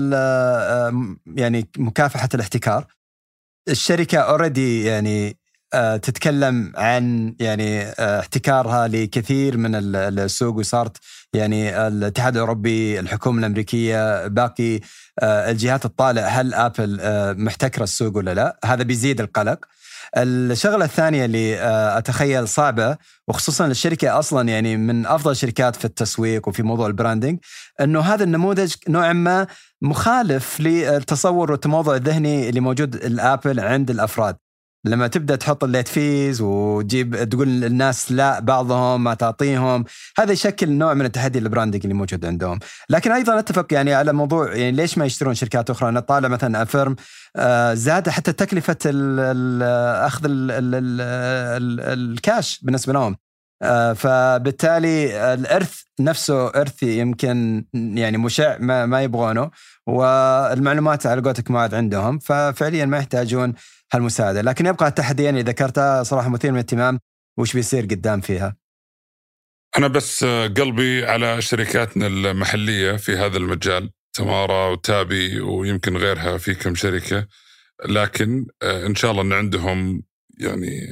Speaker 4: يعني مكافحة الاحتكار. الشركة أوريدي يعني تتكلم عن يعني احتكارها لكثير من السوق، وصارت يعني الاتحاد الأوروبي، الحكومة الأمريكية، باقي الجهات الطالع هل آبل محتكرة السوق ولا لا. هذا بيزيد القلق. الشغلة الثانية اللي أتخيل صعبة، وخصوصا الشركة أصلا يعني من أفضل الشركات في التسويق وفي موضوع البراندنج، أنه هذا النموذج نوعا ما مخالف للتصور والتموضع الذهني اللي موجود الآبل عند الأفراد. لما تبدأ تحط الليت فيز وتجيب تقول للناس لا بعضهم ما تعطيهم، هذا يشكل نوع من التحدي البراندنج اللي موجود عندهم. لكن أيضا أتفق يعني على موضوع يعني ليش ما يشترون شركات أخرى. أنا طالع مثلا أفرم آه زاد حتى تكلفة ال ال أخذ ال ال ال ال الكاش بالنسبة لهم، آه فبالتالي الإرث نفسه إرث يمكن يعني مشع ما, ما يبغونه، والمعلومات على قولتك ما عاد عندهم، ففعليا ما يحتاجون هالمساعدة. لكن يبقى التحديين اللي ذكرتها صراحة مثير من الاهتمام، وش بيصير قدام فيها.
Speaker 3: أنا بس قلبي على شركاتنا المحلية في هذا المجال، تمارا وتابي ويمكن غيرها في كم شركة، لكن إن شاء الله أن عندهم يعني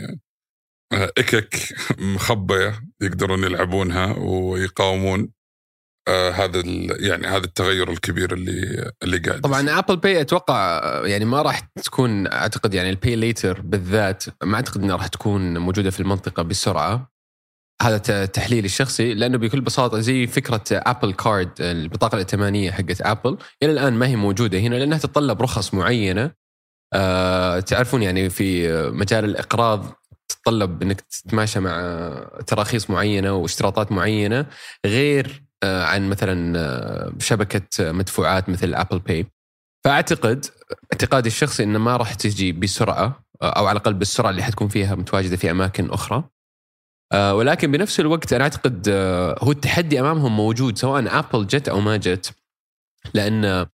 Speaker 3: إكك مخبية يقدرون يلعبونها ويقاومون آه هذا يعني هذا التغير الكبير اللي اللي قاعد.
Speaker 2: طبعا ابل باي اتوقع يعني ما راح تكون، اعتقد يعني الباي ليتر بالذات ما اعتقد انها راح تكون موجوده في المنطقه بسرعه. هذا تحليلي الشخصي، لانه بكل بساطه زي فكره ابل كارد، البطاقه الائتمانيه حقت ابل الى الان ما هي موجوده هنا، لانها تتطلب رخص معينه. آه تعرفون يعني في مجال الاقراض تتطلب انك تتماشى مع تراخيص معينه واشتراطات معينه، غير عن مثلا شبكة مدفوعات مثل أبل باي. فأعتقد اعتقادي الشخصي إنه ما راح تجي بسرعة، أو على الأقل بالسرعة اللي حتكون فيها متواجدة في أماكن أخرى. ولكن بنفس الوقت أنا أعتقد هو التحدي أمامهم موجود سواء أبل جت أو ما جت، لأن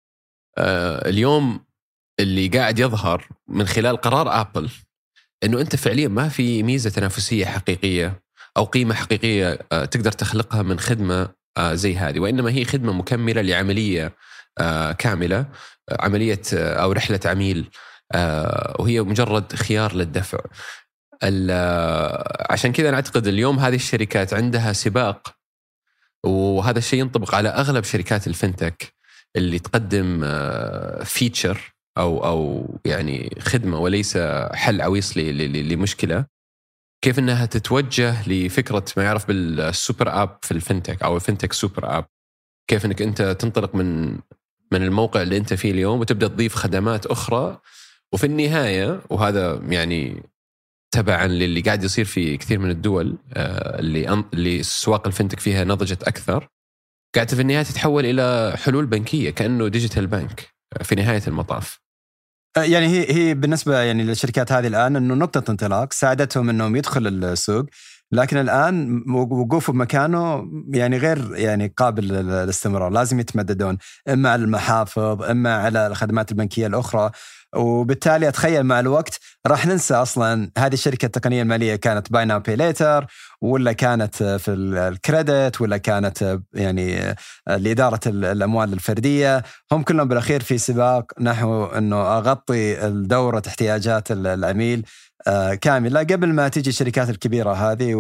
Speaker 2: اليوم اللي قاعد يظهر من خلال قرار أبل إنه أنت فعليا ما في ميزة تنافسية حقيقية أو قيمة حقيقية تقدر تخلقها من خدمة زي هذه، وإنما هي خدمة مكملة لعملية كاملة، عملية أو رحلة عميل، وهي مجرد خيار للدفع. عشان كذا أنا أعتقد اليوم هذه الشركات عندها سباق وهذا الشيء ينطبق على أغلب شركات الفنتك اللي تقدم فيتشر أو أو يعني خدمة وليس حل عويص لمشكلة. كيف أنها تتوجه لفكرة ما يعرف بالسوبر آب في الفنتك أو الفنتك سوبر آب. كيف أنك أنت تنطلق من من الموقع اللي أنت فيه اليوم وتبدأ تضيف خدمات أخرى، وفي النهاية وهذا يعني تبعا للي قاعد يصير في كثير من الدول اللي اللي سواق الفنتك فيها نضجت أكثر، قاعدة في النهاية تتحول إلى حلول بنكية كأنه ديجيتال بانك في نهاية المطاف.
Speaker 4: يعني هي هي بالنسبة يعني للشركات هذه الآن إنه نقطة انطلاق ساعدتهم إنهم يدخل السوق، لكن الآن وقوفوا بمكانه يعني غير يعني قابل للاستمرار، لازم يتمددون إما على المحافظ إما على الخدمات البنكية الأخرى. وبالتالي أتخيل مع الوقت راح ننسى أصلا هذه الشركة التقنية المالية كانت باي ناو باي ليتر، ولا كانت في الكريدت، ولا كانت يعني لإدارة الأموال الفردية. هم كلهم بالأخير في سباق نحو أنه أغطي الدورة احتياجات العميل كاملة قبل ما تيجي الشركات الكبيرة هذه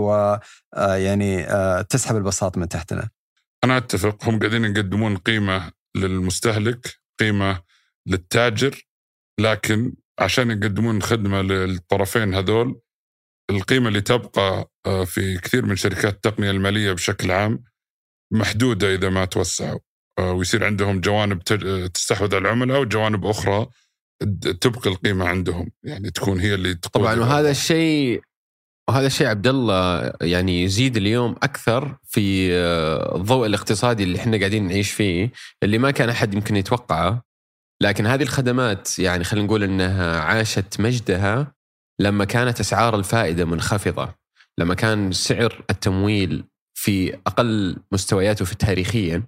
Speaker 4: ويعني تسحب البساط من تحتنا.
Speaker 3: أنا أتفق، هم قاعدين يقدمون قيمة للمستهلك، قيمة للتاجر، لكن عشان يقدمون خدمة للطرفين هذول القيمة اللي تبقى في كثير من شركات التقنية المالية بشكل عام محدودة إذا ما توسعوا ويصير عندهم جوانب تستحوذ على العملاء وجوانب أخرى تبقى القيمة عندهم، يعني تكون هي اللي تقود.
Speaker 2: طبعا وهذا الشيء وهذا الشيء عبد الله يعني يزيد اليوم أكثر في الضوء الاقتصادي اللي احنا قاعدين نعيش فيه، اللي ما كان أحد يمكن يتوقعه. لكن هذه الخدمات يعني خلينا نقول أنها عاشت مجدها لما كانت أسعار الفائدة منخفضة، لما كان سعر التمويل في أقل مستوياته في تاريخيا.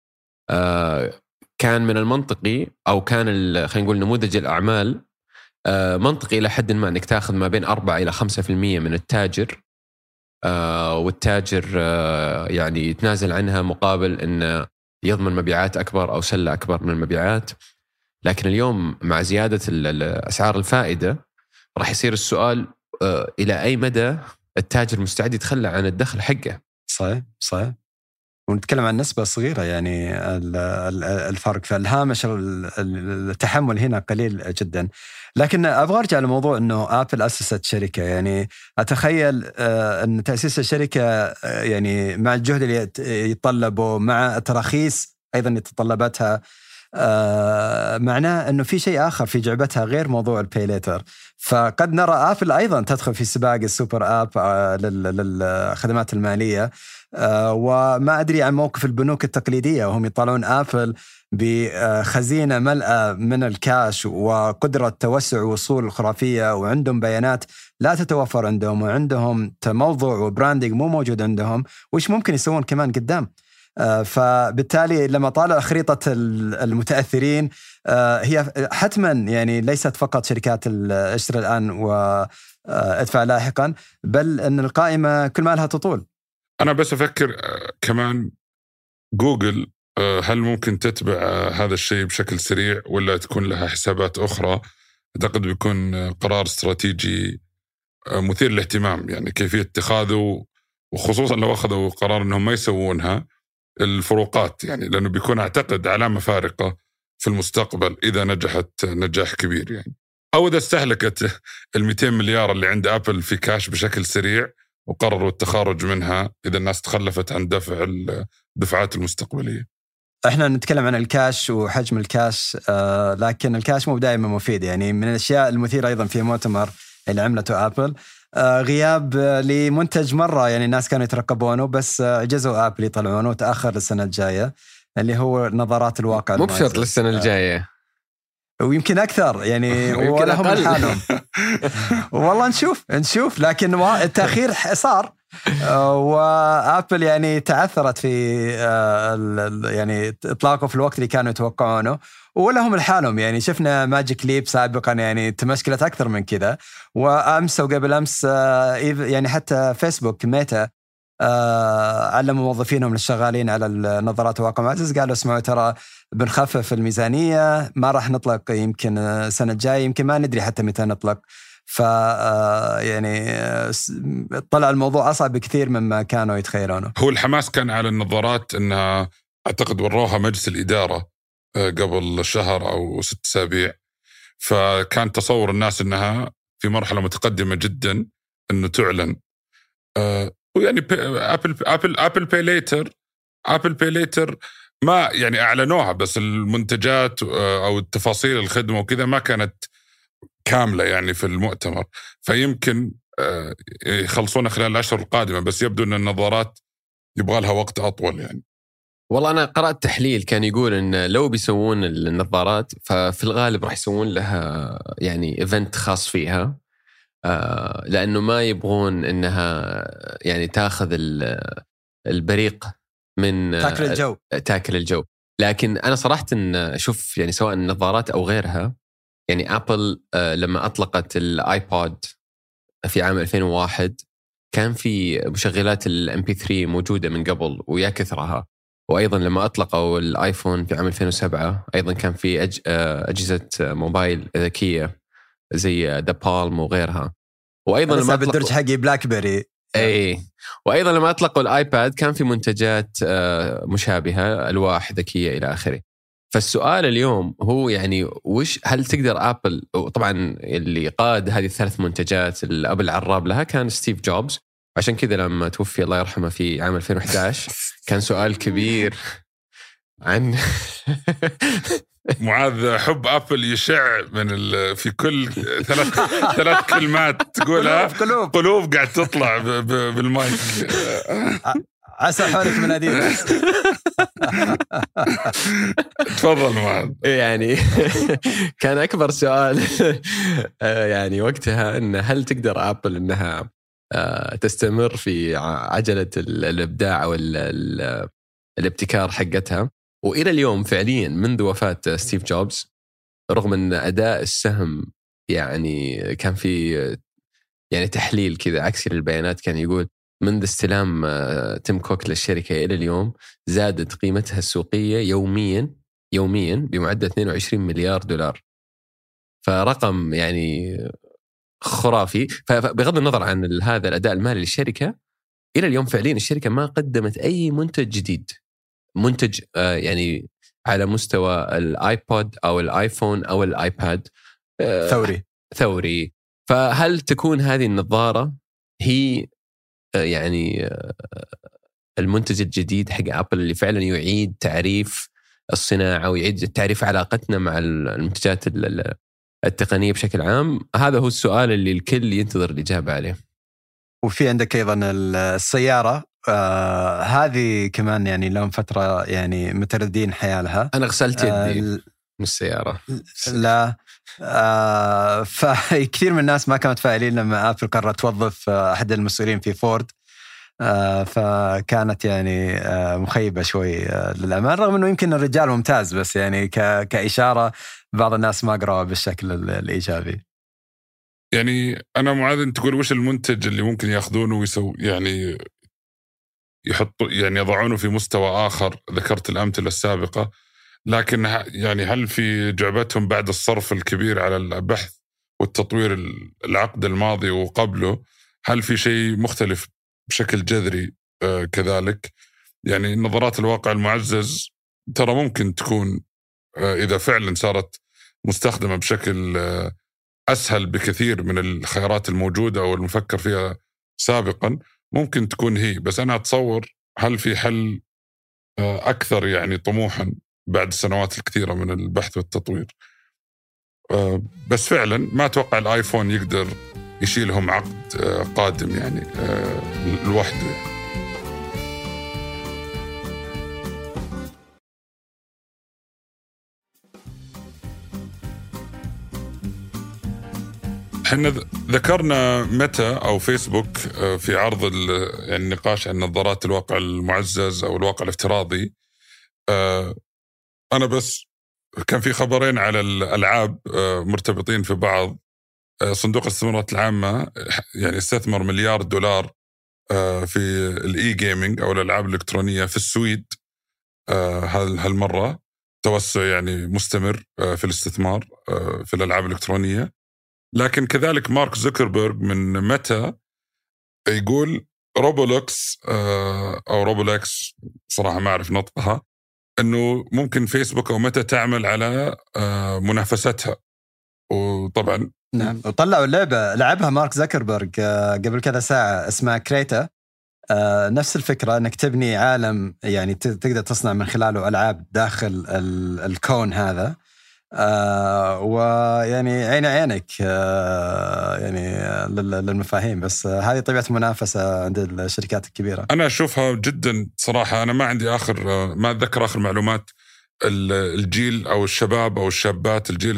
Speaker 2: آه كان من المنطقي أو كان خلينا نقول نموذج الأعمال آه منطقي إلى حد ما أنك تأخذ ما بين أربعة إلى خمسة في المية من التاجر، آه والتاجر آه يعني يتنازل عنها مقابل أن يضمن مبيعات أكبر أو سلة أكبر من المبيعات. لكن اليوم مع زيادة أسعار الفائدة راح يصير السؤال آه إلى أي مدى التاجر مستعد يتخلى عن الدخل حقه.
Speaker 4: صحيح صحيح. ونتكلم عن نسبة صغيرة يعني الفرق في الهامش التحمل هنا قليل جدا. لكن أبغى أرجع لموضوع أنه آبل أسست شركة. يعني أتخيل أن تأسيس الشركة يعني مع الجهد اللي يتطلبه مع التراخيص أيضا يتطلبتها آه معناه أنه في شيء آخر في جعبتها غير موضوع الباي ليتر. فقد نرى آبل أيضا تدخل في سباق السوبر آب آه للخدمات المالية. آه وما أدري عن موقف البنوك التقليدية وهم يطالعون آبل بخزينة ملأة من الكاش وقدرة توسع وصول خرافية، وعندهم بيانات لا تتوفر عندهم، وعندهم تموضع وبراندنج مو موجود عندهم، وإيش ممكن يسوون كمان قدام. فبالتالي لما طالع خريطة المتأثرين هي حتما يعني ليست فقط شركات اشتري الآن وادفع لاحقا، بل أن القائمة كل ما لها تطول.
Speaker 3: أنا بس أفكر كمان جوجل هل ممكن تتبع هذا الشيء بشكل سريع ولا تكون لها حسابات أخرى؟ أعتقد بيكون قرار استراتيجي مثير للاهتمام، يعني كيفية اتخاذه، وخصوصا لو أخذوا قرار أنهم ما يسوونها الفروقات، يعني لأنه بيكون أعتقد علامة فارقة في المستقبل إذا نجحت نجاح كبير، يعني أو إذا استهلكت المئتين مليار اللي عند أبل في كاش بشكل سريع وقرروا التخارج منها إذا الناس تخلفت عن دفع الدفعات المستقبلية.
Speaker 4: احنا نتكلم عن الكاش وحجم الكاش، آه لكن الكاش مو دائما مفيد. يعني من الأشياء المثيرة أيضا في مؤتمر اللي عملته أبل آه غياب آه لمنتج مرة يعني الناس كانوا يترقبونه، بس آه عجزوا أبل يطلعونه وتأخر للسنة الجاية، اللي هو نظارات الواقع.
Speaker 2: مو بشرط للسنة الجاية آه
Speaker 4: ويمكن أكثر يعني ولا هم لحالهم. والله نشوف نشوف لكن التأخير صار وآبل يعني تعثرت في يعني إطلاقه في الوقت اللي كانوا يتوقعونه، ولا هم لحالهم. يعني شفنا ماجيك ليب سابقا يعني تمشكلت أكثر من كذا، وأمس وقبل أمس يعني حتى فيسبوك ميتا علموا موظفينهم الشغالين على النظارات الواقع معزز، قالوا اسمعوا ترى بنخفف الميزانية، ما راح نطلق يمكن السنة الجاية، يمكن ما ندري حتى متى نطلق. ف يعني طلع الموضوع أصعب بكثير مما كانوا يتخيلونه.
Speaker 3: هو الحماس كان على النظارات أنها أعتقد وروها مجلس الإدارة قبل شهر أو ست أسابيع، فكان تصور الناس أنها في مرحلة متقدمة جدا أنه تعلن. أه ويعني أبل أبل أبل باي ليتر أبل باي ليتر ما يعني أعلنوها، بس المنتجات أو التفاصيل الخدمة وكذا ما كانت كاملة يعني في المؤتمر، فيمكن يخلصونها خلال الأشهر القادمة، بس يبدو أن النظارات يبغى لها وقت أطول يعني.
Speaker 2: والله أنا قرأت تحليل كان يقول إن لو بيسوون النظارات ففي الغالب راح يسوون لها يعني إيفنت خاص فيها، آه لأنه ما يبغون إنها يعني تأخذ البريق من
Speaker 4: تاكل الجو
Speaker 2: تاكل الجو. لكن أنا صراحة إن أشوف يعني سواء النظارات أو غيرها، يعني أبل آه لما أطلقت الآيبود في عام ألفين وواحد كان في مشغلات الام بي ثري موجودة من قبل ويا كثرها، وأيضا لما أطلقوا الآيفون في عام ألفين وسبعة أيضا كان في أج... أجهزة موبايل ذكية زي ذا بالم وغيرها. وأيضا لما
Speaker 4: أطلقوا بالدرج حقي بلاك بيري.
Speaker 2: أي وأيضا لما أطلقوا الآيباد كان في منتجات مشابهة، ألواح ذكية إلى آخره. فالسؤال اليوم هو يعني وش هل تقدر أبل، طبعا اللي قاد هذه الثلاث منتجات اللي أبل عراب لها كان ستيف جوبز، عشان كذا لما توفي الله يرحمه في عام ألفين وإحدى عشر كان سؤال كبير عن
Speaker 3: معاذ حب أبل يشع من في كل ثلاث ثلاث كلمات تقولها
Speaker 4: قلوب
Speaker 3: قلوب قاعد تطلع بالمايك.
Speaker 4: عسى حولك من أديداس.
Speaker 3: تفضل معاذ.
Speaker 2: يعني كان أكبر سؤال يعني وقتها إن هل تقدر أبل إنها تستمر في عجلة الإبداع أو الابتكار حقتها. وإلى اليوم فعليا منذ وفاة ستيف جوبز، رغم أن أداء السهم يعني كان في يعني تحليل كذا عكسي للبيانات، كان يقول منذ استلام تيم كوك للشركة إلى اليوم زادت قيمتها السوقية يوميا يوميا بمعدل اثنين وعشرين مليار دولار، فرقم يعني خرافي. فبغض النظر عن هذا الأداء المالي للشركة، إلى اليوم فعليا الشركة ما قدمت أي منتج جديد، منتج يعني على مستوى الآيبود أو الآيفون أو الآيباد
Speaker 4: ثوري
Speaker 2: ثوري. فهل تكون هذه النظارة هي يعني المنتج الجديد حق أبل اللي فعلا يعيد تعريف الصناعة ويعيد تعريف علاقتنا مع المنتجات التقنية بشكل عام؟ هذا هو السؤال اللي الكل ينتظر الإجابة عليه.
Speaker 4: وفي عندك أيضا السيارة آه هذه كمان يعني لهم فترة يعني متردين حيالها.
Speaker 2: أنا غسلت يدي آه من السيارة.
Speaker 4: لا آه فكثير من الناس ما كانوا متفائلين لما أبل قررت توظف أحد المسؤولين في فورد، آه فكانت يعني آه مخيبة شوي آه للأمان، رغم أنه يمكن الرجال ممتاز، بس يعني كإشارة بعض الناس ما قرأوا بالشكل الإيجابي.
Speaker 3: يعني أنا معاذ تقول وش المنتج اللي ممكن يأخذونه ويسوي يعني يحطوا يعني يضعونه في مستوى آخر؟ ذكرت الأمثلة السابقة، لكن يعني هل في جعبتهم بعد الصرف الكبير على البحث والتطوير العقد الماضي وقبله، هل في شيء مختلف بشكل جذري؟ آه كذلك يعني نظارات الواقع المعزز ترى ممكن تكون آه إذا فعلا صارت مستخدمة بشكل آه أسهل بكثير من الخيارات الموجودة أو المفكر فيها سابقا، ممكن تكون هي. بس أنا أتصور هل في حل أكثر يعني طموحا بعد السنوات الكثيرة من البحث والتطوير؟ بس فعلا ما أتوقع الآيفون يقدر يشيلهم عقد قادم يعني لوحده. احنا ذكرنا متى أو فيسبوك في عرض يعني النقاش عن نظارات الواقع المعزز أو الواقع الافتراضي. أنا بس كان في خبرين على الألعاب مرتبطين في بعض. صندوق الاستثمارات العامة يعني استثمر مليار دولار في الإي جيمينج أو الألعاب الإلكترونية في السويد هالمرة، توسع يعني مستمر في الاستثمار في الألعاب الإلكترونية. لكن كذلك مارك زوكربيرغ من ميتا يقول روبولوكس أو روبولكس صراحة ما أعرف نطقها، أنه ممكن فيسبوك أو ميتا تعمل على منافستها. وطبعا
Speaker 4: نعم، وطلعوا اللعبة لعبها مارك زوكربيرغ قبل كذا ساعة اسمها كريتا. نفس الفكرة أنك تبني عالم يعني تقدر تصنع من خلاله ألعاب داخل الكون هذا. آه ويعني عين عينك آه يعني للمفاهيم، بس آه هذه طبيعة المنافسة عند الشركات الكبيرة.
Speaker 3: أنا أشوفها جدا صراحة. أنا ما عندي آخر آه ما أتذكر آخر معلومات الجيل أو الشباب أو الشابات الجيل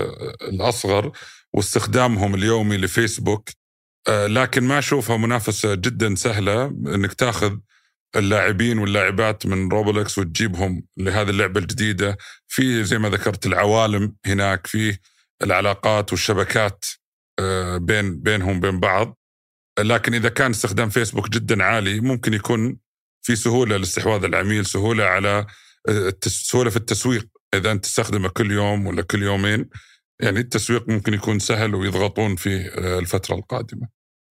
Speaker 3: الأصغر واستخدامهم اليومي لفيسبوك، آه لكن ما أشوفها منافسة جدا سهلة إنك تأخذ اللاعبين واللاعبات من روبولكس وتجيبهم لهذه اللعبة الجديدة. في زي ما ذكرت العوالم هناك، في العلاقات والشبكات بين بينهم بين بعض. لكن إذا كان استخدام فيسبوك جدا عالي ممكن يكون في سهولة لاستحواذ العميل، سهولة على سهولة في التسويق. إذا أنت تستخدمه كل يوم ولا كل يومين يعني التسويق ممكن يكون سهل ويضغطون في الفترة القادمة.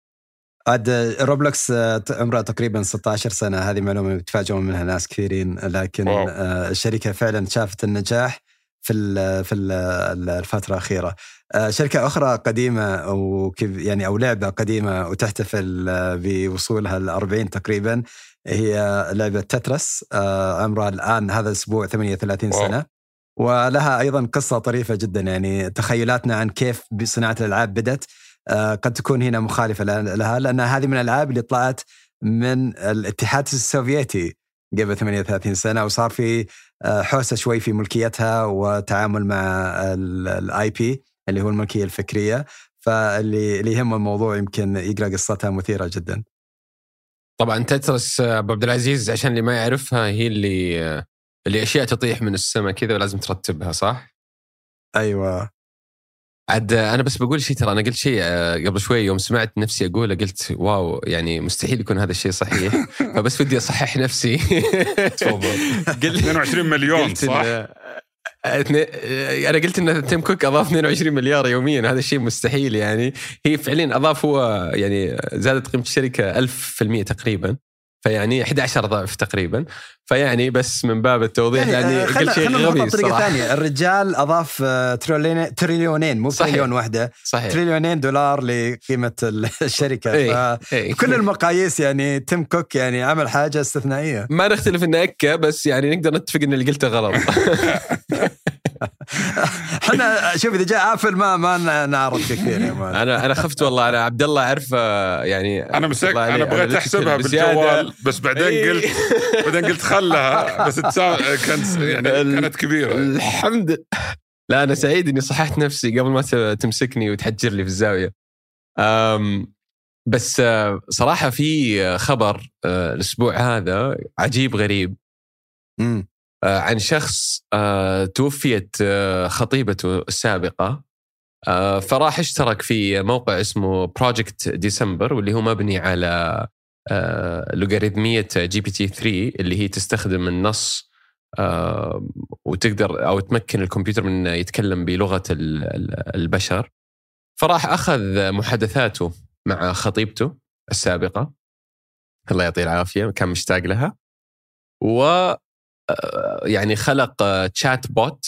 Speaker 4: عاد روبلوكس عمره تقريبا ستة عشر سنة، هذه معلومة بتفاجئون منها ناس كثيرين، لكن واو. الشركة فعلا شافت النجاح في في الفترة الأخيرة. شركة أخرى قديمة وكيف يعني أو لعبة قديمة وتحتفل بوصولها الأربعين تقريبا هي لعبة تترس، عمرها الآن هذا الأسبوع ثمانية وثلاثين واو. سنة، ولها أيضا قصة طريفة جدا. يعني تخيلاتنا عن كيف بصناعة الألعاب بدت قد تكون هنا مخالفة لها، لأن هذه من الألعاب اللي طلعت من الاتحاد السوفيتي قبل ثمانية وثلاثين سنة، وصار في حوسة شوي في ملكيتها وتعامل مع الاي بي اللي هو الملكية الفكرية. فاللي اللي يهم الموضوع يمكن يقرأ قصتها مثيرة جدا.
Speaker 2: طبعا تترس أبو عبد العزيز عشان اللي ما يعرفها هي اللي اللي أشياء تطيح من السماء كذا ولازم ترتبها، صح؟
Speaker 4: أيوة.
Speaker 2: عاد أنا بس بقول شيء، ترى أنا قلت شيء قبل شوي يوم سمعت نفسي أقوله قلت واو يعني مستحيل يكون هذا الشيء صحيح، فبس بدي أصحح نفسي.
Speaker 3: اثنين وعشرين مليون صح؟
Speaker 2: أنا قلت إن تيم كوك أضاف اثنين وعشرين مليار يوميا، هذا الشيء مستحيل. يعني هي فعليا أضاف، هو يعني زادت قيمة الشركة ألف في المية تقريبا، فيعني أحد عشر ضعف تقريبا. فيعني بس من باب التوضيح يعني, يعني قلت شيء غبي
Speaker 4: بطريقة ثانية. الرجال أضاف تريليونين تريليونين مو تريليون واحدة،
Speaker 2: صحيح.
Speaker 4: تريليونين دولار لقيمة الشركة. ايه ايه. كل المقاييس يعني تيم كوك يعني عمل حاجة استثنائية.
Speaker 2: ما نختلف إن أكا، بس يعني نقدر نتفق إن اللي قلته غلط.
Speaker 4: احنا شوف اذا جاء آفل ما ما نعرض كثير.
Speaker 2: انا انا خفت والله. انا عبد الله عارف يعني
Speaker 3: انا مسك انا بغيت احسبها بالجوال بس بعدين قلت بعدين قلت خلها بس كانت يعني كانت كبيره
Speaker 2: الحمد. لا انا سعيد اني صححت نفسي قبل ما تمسكني وتحجر لي في الزاويه. بس صراحه في خبر الاسبوع هذا عجيب غريب
Speaker 4: امم
Speaker 2: عن شخص توفيت خطيبته السابقة، فراح اشترك في موقع اسمه بروجكت ديسمبر، واللي هو مبني على لوغاريتمية جي بي تي ثري اللي هي تستخدم النص وتقدر أو تمكن الكمبيوتر من يتكلم بلغة البشر. فراح أخذ محادثاته مع خطيبته السابقة الله يعطيه العافية، كان مشتاق لها، و يعني خلق تشات بوت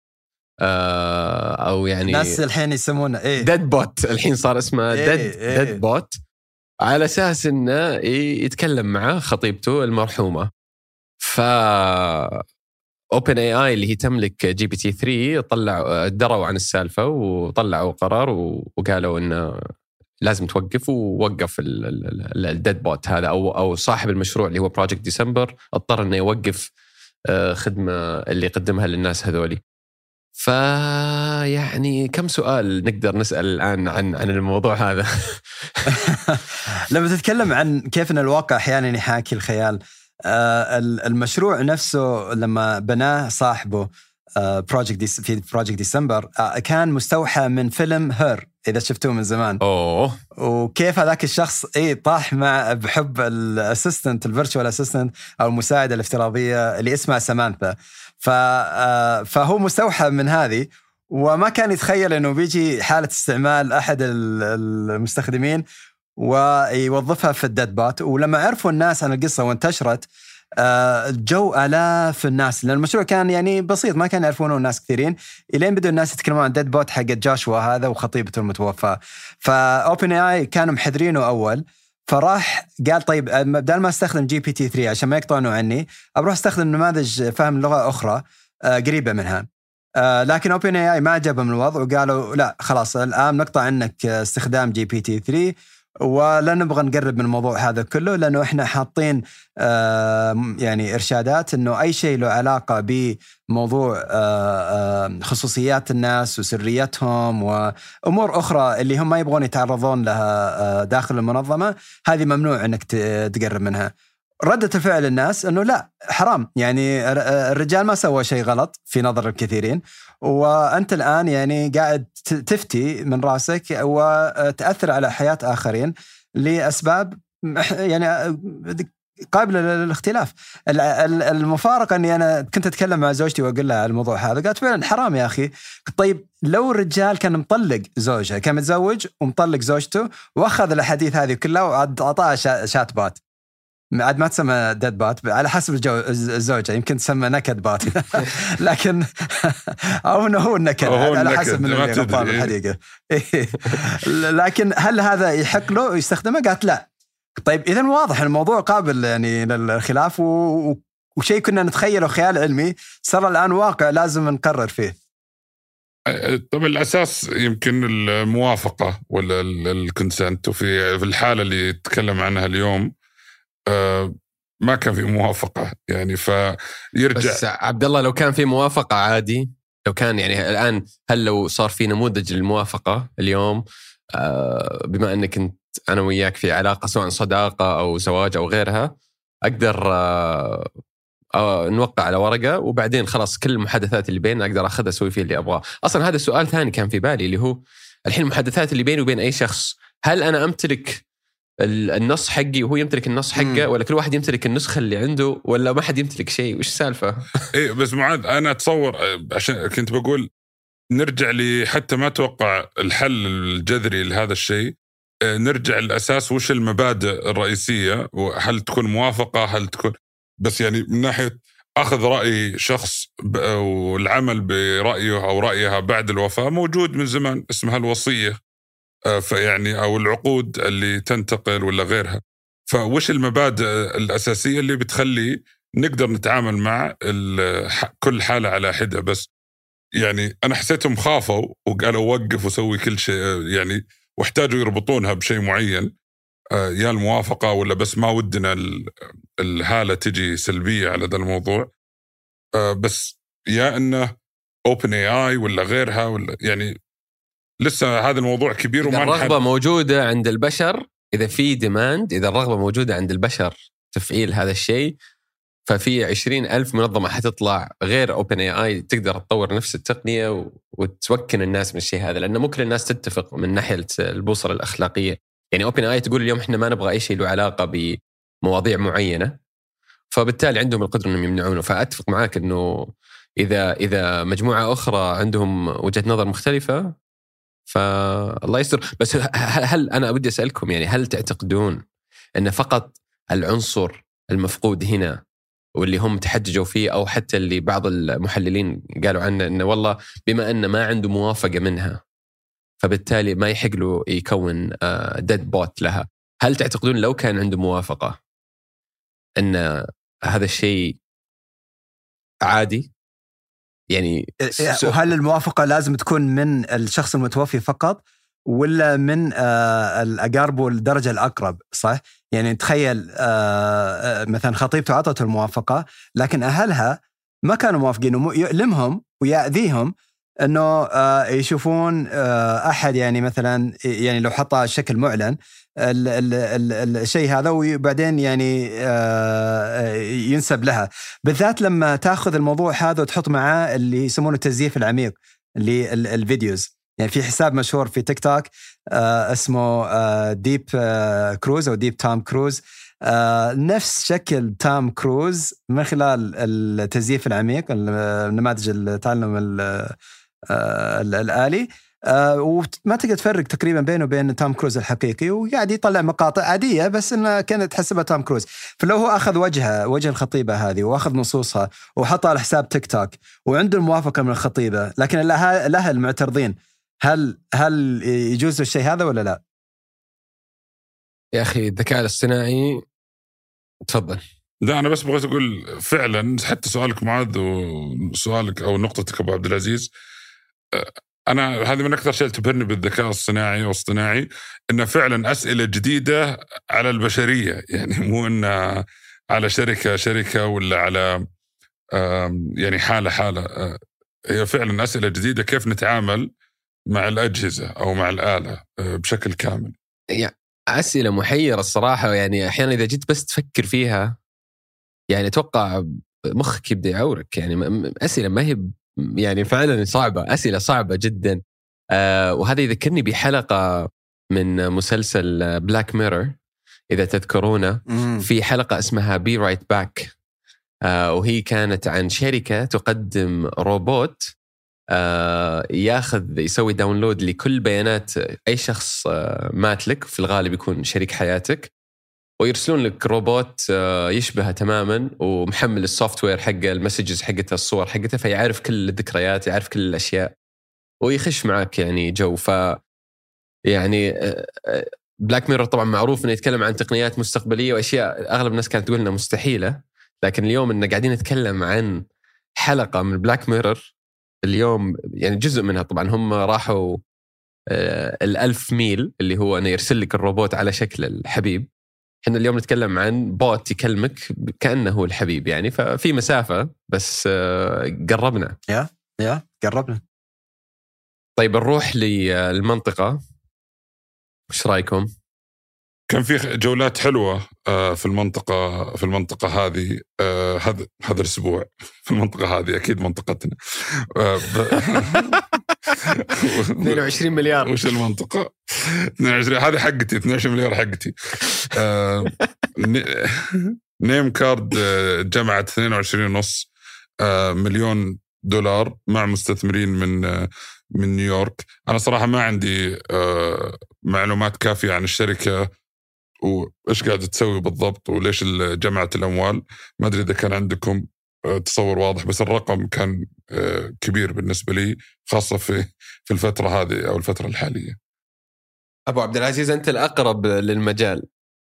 Speaker 2: أو يعني
Speaker 4: ناس الحين يسمونه إيه
Speaker 2: ديد بوت، الحين صار اسمه
Speaker 4: إيه
Speaker 2: ديد
Speaker 4: إيه
Speaker 2: ديد بوت، على أساس إنه يتكلم مع خطيبته المرحومة. ف Open إيه آي اللي هي تملك جي بي تي ثري طلعوا دروا عن السالفة وطلعوا قرار وقالوا إنه لازم توقف، ووقف الديد بوت هذا أو أو صاحب المشروع اللي هو بروجكت ديسمبر اضطر إنه يوقف خدمة اللي يقدمها للناس هذولي. فيعني كم سؤال نقدر نسأل الآن عن عن الموضوع هذا.
Speaker 4: لما تتكلم عن كيف أن الواقع أحيانا يحاكي الخيال، المشروع نفسه لما بناه صاحبه بروجكت دي في بروجكت ديسمبر كان مستوحى من فيلم هير إذا شفتوه من زمان.
Speaker 2: أوه.
Speaker 4: وكيف هذاك الشخص إيه طاح مع بحب الأسيستنت الفيرتشوال أسيستنت أو المساعدة الافتراضية اللي اسمها سامانثا. ف فهو مستوحى من هذه، وما كان يتخيل أنه بيجي حالة استعمال أحد المستخدمين ويوظفها في الديد بوت. ولما عرفوا الناس عن القصة وانتشرت جو آلاف الناس، لأن المشروع كان يعني بسيط ما كان يعرفونه الناس كثيرين، إلين بدأوا الناس يتكلمون عن ديد بوت حق جاشوا هذا وخطيبته المتوفى. فأوبن اي اي كانوا محذرينه أول، فراح قال طيب بدل ما استخدم جي بي تي ثري عشان ما يقطعونه عني، أروح استخدم نماذج فهم لغة أخرى قريبة منها. لكن اوبن اي اي ما عجبهم الوضع وقالوا لا خلاص الآن نقطع عنك استخدام جي بي تي ثري، ولا نبغى نقرب من الموضوع هذا كله، لأنه إحنا حاطين يعني إرشادات إنه أي شيء له علاقة بموضوع خصوصيات الناس وسريتهم وأمور أخرى اللي هم ما يبغون يتعرضون لها داخل المنظمة، هذه ممنوع إنك تقرب منها. ردة الفعل الناس أنه لا حرام، يعني الرجال ما سوى شيء غلط في نظر الكثيرين، وأنت الآن يعني قاعد تفتي من رأسك وتأثر على حياة آخرين لأسباب يعني قابلة للاختلاف. المفارقة أني أنا كنت أتكلم مع زوجتي وأقول لها على الموضوع هذا، قالت فعلا حرام يا أخي. طيب لو الرجال كان مطلق زوجها، كان متزوج ومطلق زوجته وأخذ الحديث هذه كلها وأعطاها شات بات، عاد ما تسمى ديد بات على حسب الجو الزوجة، يمكن تسمى نكد بات لكن أو إنه هو النكد على حسب من اللي غطان الحقيقة. لكن هل هذا يحق له يستخدمه؟ قالت لا. طيب إذن واضح الموضوع قابل يعني للخلاف، وشيء كنا نتخيله خيال علمي صار الآن واقع لازم نقرر فيه.
Speaker 3: طب الأساس يمكن الموافقة ولا الكونسنت، وفي في الحالة اللي تكلم عنها اليوم آه ما كان في موافقة يعني، فيرجع.
Speaker 2: بس عبد الله لو كان في موافقة عادي، لو كان يعني الآن هل لو صار في نموذج للموافقة اليوم آه بما أنك كنت أنا وياك في علاقة سواء صداقة أو زواج أو غيرها، أقدر آه آه نوقع على ورقة وبعدين خلاص كل المحادثات اللي بيننا أقدر أخذها أسوي فيه اللي أبغاه. أصلا هذا السؤال ثاني كان في بالي اللي هو الحين المحادثات اللي بيني وبين أي شخص، هل أنا أمتلك النص حقي وهو يمتلك النص حقه، ولا كل واحد يمتلك النسخة اللي عنده، ولا ما حد يمتلك شيء؟ وش السالفة؟
Speaker 3: إيه بس معاذ أنا أتصور، عشان كنت بقول نرجع لي حتى ما توقع الحل الجذري لهذا الشيء، نرجع للأساس وش المبادئ الرئيسية، وهل تكون موافقة، هل تكون بس يعني من ناحية أخذ رأي شخص والعمل برأيه أو رأيها بعد الوفاة موجود من زمان، اسمها الوصية فيعني أو العقود اللي تنتقل ولا غيرها. فوش المبادئ الأساسية اللي بتخلي نقدر نتعامل مع كل حالة على حدة؟ بس يعني أنا حسيتهم خافوا وقالوا وقف وسوي كل شيء يعني، واحتاجوا يربطونها بشيء معين، يا الموافقة ولا بس ما ودنا الحالة تجي سلبية على ذا الموضوع، بس يا إنه Open إيه آي ولا غيرها، ولا يعني لسه هذا الموضوع كبير.
Speaker 2: إذا الرغبة موجودة عند البشر، إذا في ديماند، إذا الرغبة موجودة عند البشر تفعيل هذا الشيء، ففي عشرين ألف منظمة حتطلع غير أوبن إيه آي تقدر تطور نفس التقنية وتوكن الناس من الشيء هذا، لأن مو كل الناس تتفق من ناحية البوصلة الأخلاقية. يعني أوبن إيه آي تقول اليوم إحنا ما نبغى أي شيء له علاقة بمواضيع معينة، فبالتالي عندهم القدرة إنهم يمنعونه. فأتفق معاك إنه إذا إذا مجموعة أخرى عندهم وجهة نظر مختلفة فالله يستر. بس هل أنا أودي أسألكم يعني، هل تعتقدون أن فقط العنصر المفقود هنا واللي هم تحججوا فيه، أو حتى اللي بعض المحللين قالوا عنه أنه والله بما أنه ما عنده موافقة منها فبالتالي ما يحق له يكون ديد بوت لها، هل تعتقدون لو كان عنده موافقة أن هذا الشيء عادي؟ يعني
Speaker 4: وهل الموافقة لازم تكون من الشخص المتوفي فقط ولا من الأقارب والدرجة الأقرب؟ صح؟ يعني تخيل مثلا خطيبته عطته الموافقة لكن أهلها ما كانوا موافقين، ويؤلمهم ويأذيهم أنه يشوفون أحد يعني مثلا يعني لو حطها الشكل معلن ال ال ال الشيء هذا وبعدين يعني ينسب لها، بالذات لما تأخذ الموضوع هذا وتحط معاه اللي يسمونه التزييف العميق اللي الفيديوز. يعني في حساب مشهور في تيك توك اسمه ديب كروز أو ديب تام كروز، نفس شكل تام كروز من خلال التزييف العميق، نماذج التعلم آه الآلي، آه وما تقدر تفرق تقريبا بينه وبين توم كروز الحقيقي، وقاعد يطلع مقاطع عادية بس إنها كانت تحسبها توم كروز. فلو هو أخذ وجهها وجه الخطيبة هذه وأخذ نصوصها وحطها على حساب تيك توك وعنده الموافقة من الخطيبة، لكن الأهل معترضين، هل هل يجوز الشيء هذا ولا لا؟
Speaker 2: يا أخي الذكاء الاصطناعي، تفضل.
Speaker 3: لا أنا بس بغيت أقول فعلا حتى سؤالك معاذ وسؤالك أو نقطتك أبو عبد العزيز، أنا هذه من أكثر شيء تبهرني بالذكاء الصناعي والاصطناعي، إنه فعلا أسئلة جديدة على البشرية، يعني مو إنه على شركة شركة ولا على يعني حالة حالة، هي فعلا أسئلة جديدة كيف نتعامل مع الأجهزة أو مع الآلة بشكل كامل.
Speaker 2: يعني أسئلة محيرة الصراحة، يعني أحيانا إذا جيت بس تفكر فيها يعني أتوقع مخك يبدأ يعورك. يعني أسئلة ما هي يعني فعلا صعبة، أسئلة صعبة جدا. آه وهذا يذكرني بحلقة من مسلسل بلاك ميرور إذا تذكرونه، في حلقة اسمها بي رايت باك، آه وهي كانت عن شركة تقدم روبوت آه ياخذ يسوي داونلود لكل بيانات أي شخص آه مات لك، في الغالب يكون شريك حياتك، ويرسلون لك روبوت آه يشبهه تماما ومحمل السوفت وير حقه، المسجز حقته، الصور حقته، فيعرف كل الذكريات، يعرف كل الأشياء ويخش معك يعني جو. ف يعني آه بلاك ميرور طبعا معروف انه يتكلم عن تقنيات مستقبلية وأشياء أغلب الناس كانت تقول إنها مستحيلة، لكن اليوم إننا قاعدين نتكلم عن حلقة من بلاك ميرور اليوم، يعني جزء منها طبعا هم راحوا آه الألف ميل اللي هو أنه يرسل لك الروبوت على شكل الحبيب. إحنا اليوم نتكلم عن بوت يكلمك كأنه هو الحبيب، يعني ففي مسافة بس آه قربنا.
Speaker 4: يا يا قربنا.
Speaker 2: طيب نروح للمنطقة، وش رأيكم؟
Speaker 3: كان في جولات حلوة في المنطقة في المنطقة هذه هذا هذا الأسبوع في المنطقة هذه، أكيد منطقتنا.
Speaker 2: اثنين وعشرين مليار.
Speaker 3: وش المنطقة؟ اثنين وعشرين هذه حقتي، اثنين وعشرين مليار حقتي. نيم كارد جمعت اثنين وعشرين ونص مليون دولار مع مستثمرين من من نيويورك. أنا صراحة ما عندي معلومات كافية عن الشركة وإيش قاعدة تسوي بالضبط وليش جمعت الأموال، ما أدري إذا كان عندكم تصور واضح، بس الرقم كان كبير بالنسبة لي، خاصة في في الفترة هذه أو الفترة الحالية.
Speaker 2: أبو عبد العزيز أنت الأقرب للمجال.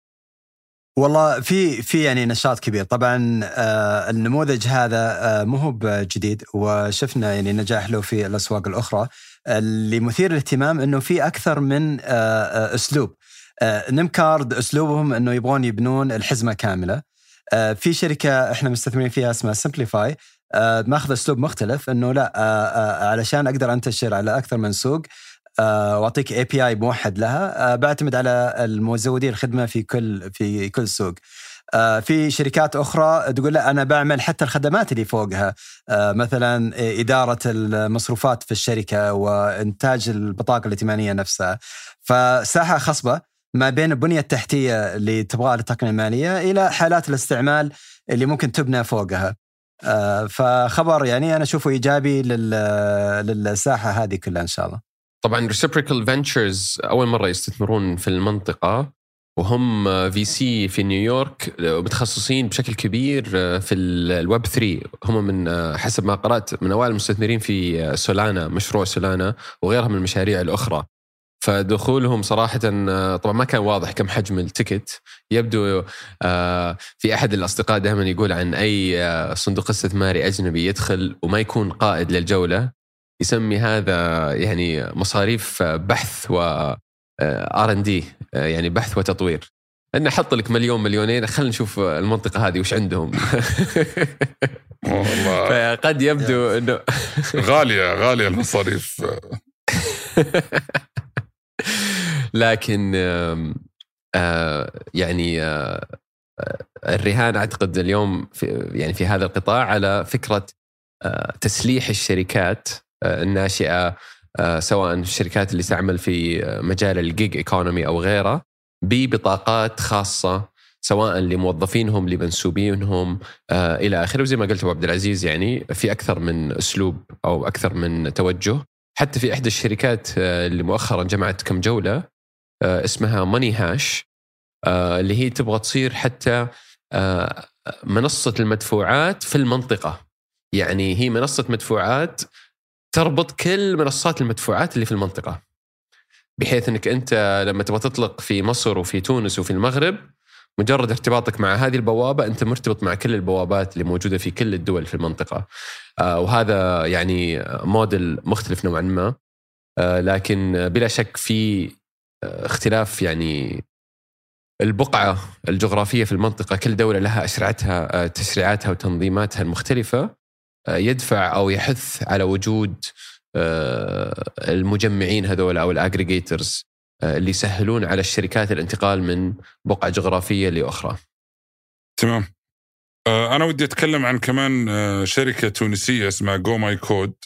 Speaker 4: والله في في يعني نشاط كبير طبعا. آه النموذج هذا آه مو هو جديد، وشفنا يعني نجاح له في الأسواق الأخرى. اللي مثير الاهتمام إنه في أكثر من آه آه أسلوب. آه نيم كارد أسلوبهم إنه يبغون يبنون الحزمة كاملة. آه في شركة إحنا مستثمرين فيها اسمها سيمبليفاي، آه ماخذ أسلوب مختلف، إنه لا آه آه علشان أقدر أنتشر على أكثر من سوق آه واعطيك اي بي اي موحد لها، آه بعتمد على المزودين الخدمه في كل في كل سوق. آه في شركات اخرى تقول لا انا بعمل حتى الخدمات اللي فوقها، آه مثلا اداره المصروفات في الشركه وانتاج البطاقه الائتمانيه نفسها. فساحه خصبه ما بين البنيه التحتيه اللي تبغاها للتقنيه الماليه الى حالات الاستعمال اللي ممكن تبنى فوقها. آه فخبر يعني انا اشوفه ايجابي للساحه هذه كلها ان شاء الله.
Speaker 2: طبعا Reciprocal Ventures أول مرة يستثمرون في المنطقة، وهم في سي في نيويورك متخصصين بشكل كبير في الويب ثري. هم من حسب ما قرأت من أوائل المستثمرين في سولانا، مشروع سولانا وغيرها من المشاريع الأخرى. فدخولهم صراحة طبعا ما كان واضح كم حجم التيكت. يبدو في أحد الأصدقاء دائما يقول عن أي صندوق استثماري أجنبي يدخل وما يكون قائد للجولة يسمي هذا يعني مصاريف بحث و آر إن دي، يعني بحث وتطوير. أنا حط لك مليون مليونين خلينا نشوف المنطقة هذه وش عندهم.
Speaker 3: والله
Speaker 2: فقد يبدو إنه
Speaker 3: غالية غالية المصاريف.
Speaker 2: لكن يعني الرهان أعتقد اليوم في يعني في هذا القطاع على فكرة تسليح الشركات الناشئة، سواء الشركات اللي تعمل في مجال الجيج ايكونومي أو غيره، ببطاقات خاصة سواء لموظفينهم لمنسوبينهم إلى آخره. وزي ما قلت أبو عبد العزيز يعني في أكثر من أسلوب أو أكثر من توجه حتى في إحدى الشركات اللي مؤخرا جمعت كم جولة اسمها ماني هاش، اللي هي تبغى تصير حتى منصة المدفوعات في المنطقة. يعني هي منصة مدفوعات تربط كل منصات المدفوعات اللي في المنطقة، بحيث أنك أنت لما تبغى تطلق في مصر وفي تونس وفي المغرب، مجرد ارتباطك مع هذه البوابة أنت مرتبط مع كل البوابات اللي موجودة في كل الدول في المنطقة. وهذا يعني موديل مختلف نوعا ما، لكن بلا شك في اختلاف. يعني البقعة الجغرافية في المنطقة، كل دولة لها أشرعتها تشريعاتها وتنظيماتها المختلفة، يدفع أو يحث على وجود المجمعين هذول أو الأجريجيترز اللي يسهلون على الشركات الانتقال من بقعة جغرافية لأخرى.
Speaker 3: تمام. أنا ودي أتكلم عن كمان شركة تونسية اسمها جو ماي كود،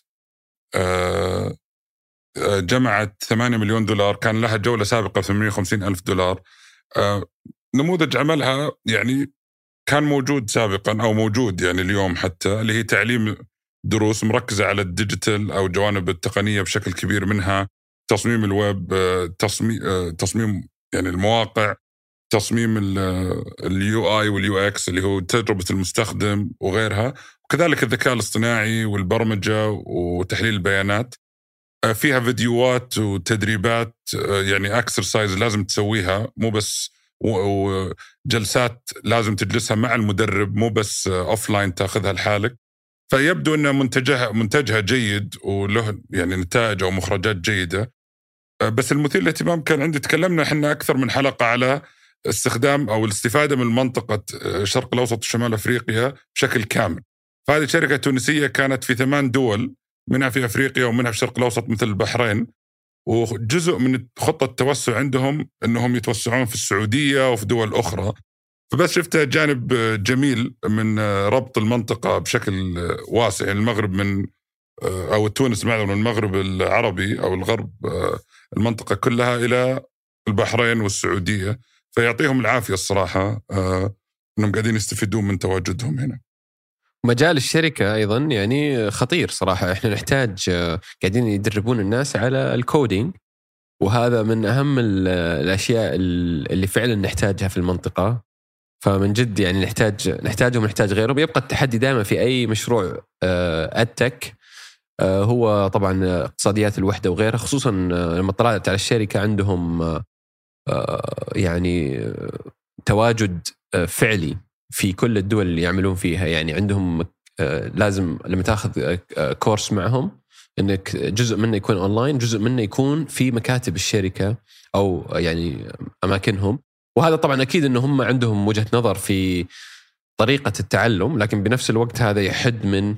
Speaker 3: جمعت ثمانية مليون دولار، كان لها جولة سابقة ثمانمائة وخمسين ألف دولار. نموذج عملها يعني كان موجود سابقا أو موجود يعني اليوم حتى، اللي هي تعليم دروس مركزة على الديجيتال أو جوانب التقنية بشكل كبير، منها تصميم الويب، تصميم تصميم يعني المواقع، تصميم اليو آي واليو إكس اللي هو تجربة المستخدم وغيرها، وكذلك الذكاء الاصطناعي والبرمجة وتحليل البيانات. فيها فيديوهات وتدريبات، يعني اكسرسايز لازم تسويها، مو بس وجلسات لازم تجلسها مع المدرب، مو بس أوفلاين تأخذها لحالك. فيبدو أن منتجها منتجها جيد وله يعني نتائج أو مخرجات جيدة. بس المثير للاهتمام كان عندي، تكلمنا إحنا أكثر من حلقة على استخدام أو الاستفادة من منطقة الشرق الأوسط وشمال أفريقيا بشكل كامل. فهذه شركة تونسية كانت في ثمان دول، منها في أفريقيا ومنها في الشرق الأوسط مثل البحرين، وجزء من خطة التوسع عندهم أنهم يتوسعون في السعودية وفي دول أخرى. فبس شفتها جانب جميل من ربط المنطقة بشكل واسع، يعني المغرب من أو تونس معنا من المغرب العربي أو الغرب، المنطقة كلها إلى البحرين والسعودية. فيعطيهم العافية الصراحة أنهم قاعدين يستفيدون من تواجدهم هنا.
Speaker 2: مجال الشركة أيضا يعني خطير صراحة. إحنا نحتاج قاعدين يدربون الناس على الكودينج، وهذا من أهم الأشياء اللي فعلا نحتاجها في المنطقة. فمن جد يعني نحتاج نحتاجهم ونحتاج غيرهم. بيبقى التحدي دائما في أي مشروع أدتك هو طبعا اقتصاديات الوحدة وغيرها، خصوصا لما طلعت على الشركة عندهم يعني تواجد فعلي في كل الدول اللي يعملون فيها. يعني عندهم لازم لما تاخذ كورس معهم انك جزء منه يكون اونلاين، جزء منه يكون في مكاتب الشركة او يعني اماكنهم. وهذا طبعا اكيد انه هم عندهم وجهة نظر في طريقة التعلم، لكن بنفس الوقت هذا يحد من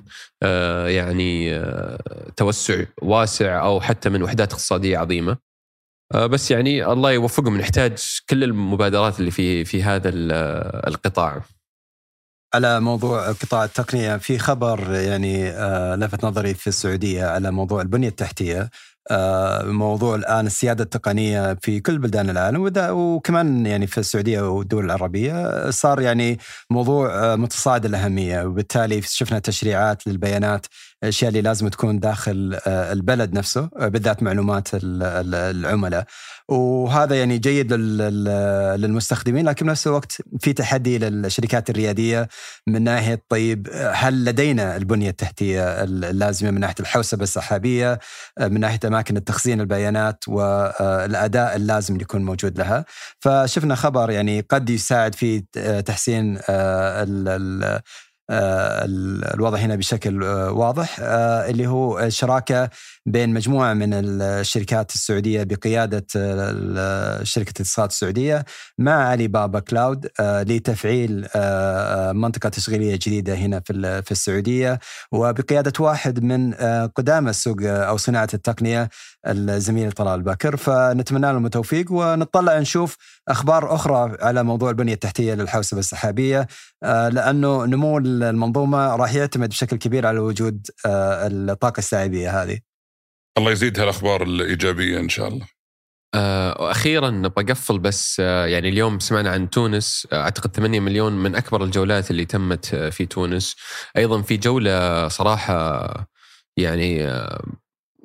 Speaker 2: يعني توسع واسع او حتى من وحدات اقتصادية عظيمة. بس يعني الله يوفقهم، نحتاج كل المبادرات اللي في في هذا القطاع.
Speaker 4: على موضوع قطاع التقنية، في خبر يعني لفت نظري في السعودية على موضوع البنية التحتية. موضوع الآن السيادة التقنية في كل بلدان العالم، وكمان يعني في السعودية والدول العربية صار يعني موضوع متصاعد الأهمية، وبالتالي شفنا تشريعات للبيانات، الأشياء اللي لازم تكون داخل البلد نفسه، بالذات معلومات العملاء. وهذا يعني جيد للمستخدمين، لكن بنفس الوقت في تحدي للشركات الريادية من ناحية طيب هل لدينا البنية التحتية اللازمة من ناحية الحوسبة السحابية، من ناحية أماكن التخزين البيانات والأداء اللازم يكون موجود لها. فشفنا خبر يعني قد يساعد في تحسين ال الوضع هنا بشكل واضح، اللي هو شراكة بين مجموعة من الشركات السعودية بقيادة شركة الاتصالات السعودية مع علي بابا كلاود لتفعيل منطقة تشغيلية جديدة هنا في السعودية، وبقيادة واحد من قدامى السوق أو صناعة التقنية الزميل طلال بكر. فنتمنى لهم التوفيق، ونطلع نشوف أخبار أخرى على موضوع البنية التحتية للحوسبة السحابية، لأنه نمو المنظومة راح يعتمد بشكل كبير على وجود الطاقة السحابية هذه.
Speaker 3: الله يزيد هالأخبار الإيجابية إن شاء الله.
Speaker 2: وأخيرا نبغى أقفل بس، يعني اليوم سمعنا عن تونس، أعتقد ثمانية مليون من أكبر الجولات اللي تمت في تونس. أيضا في جولة صراحة يعني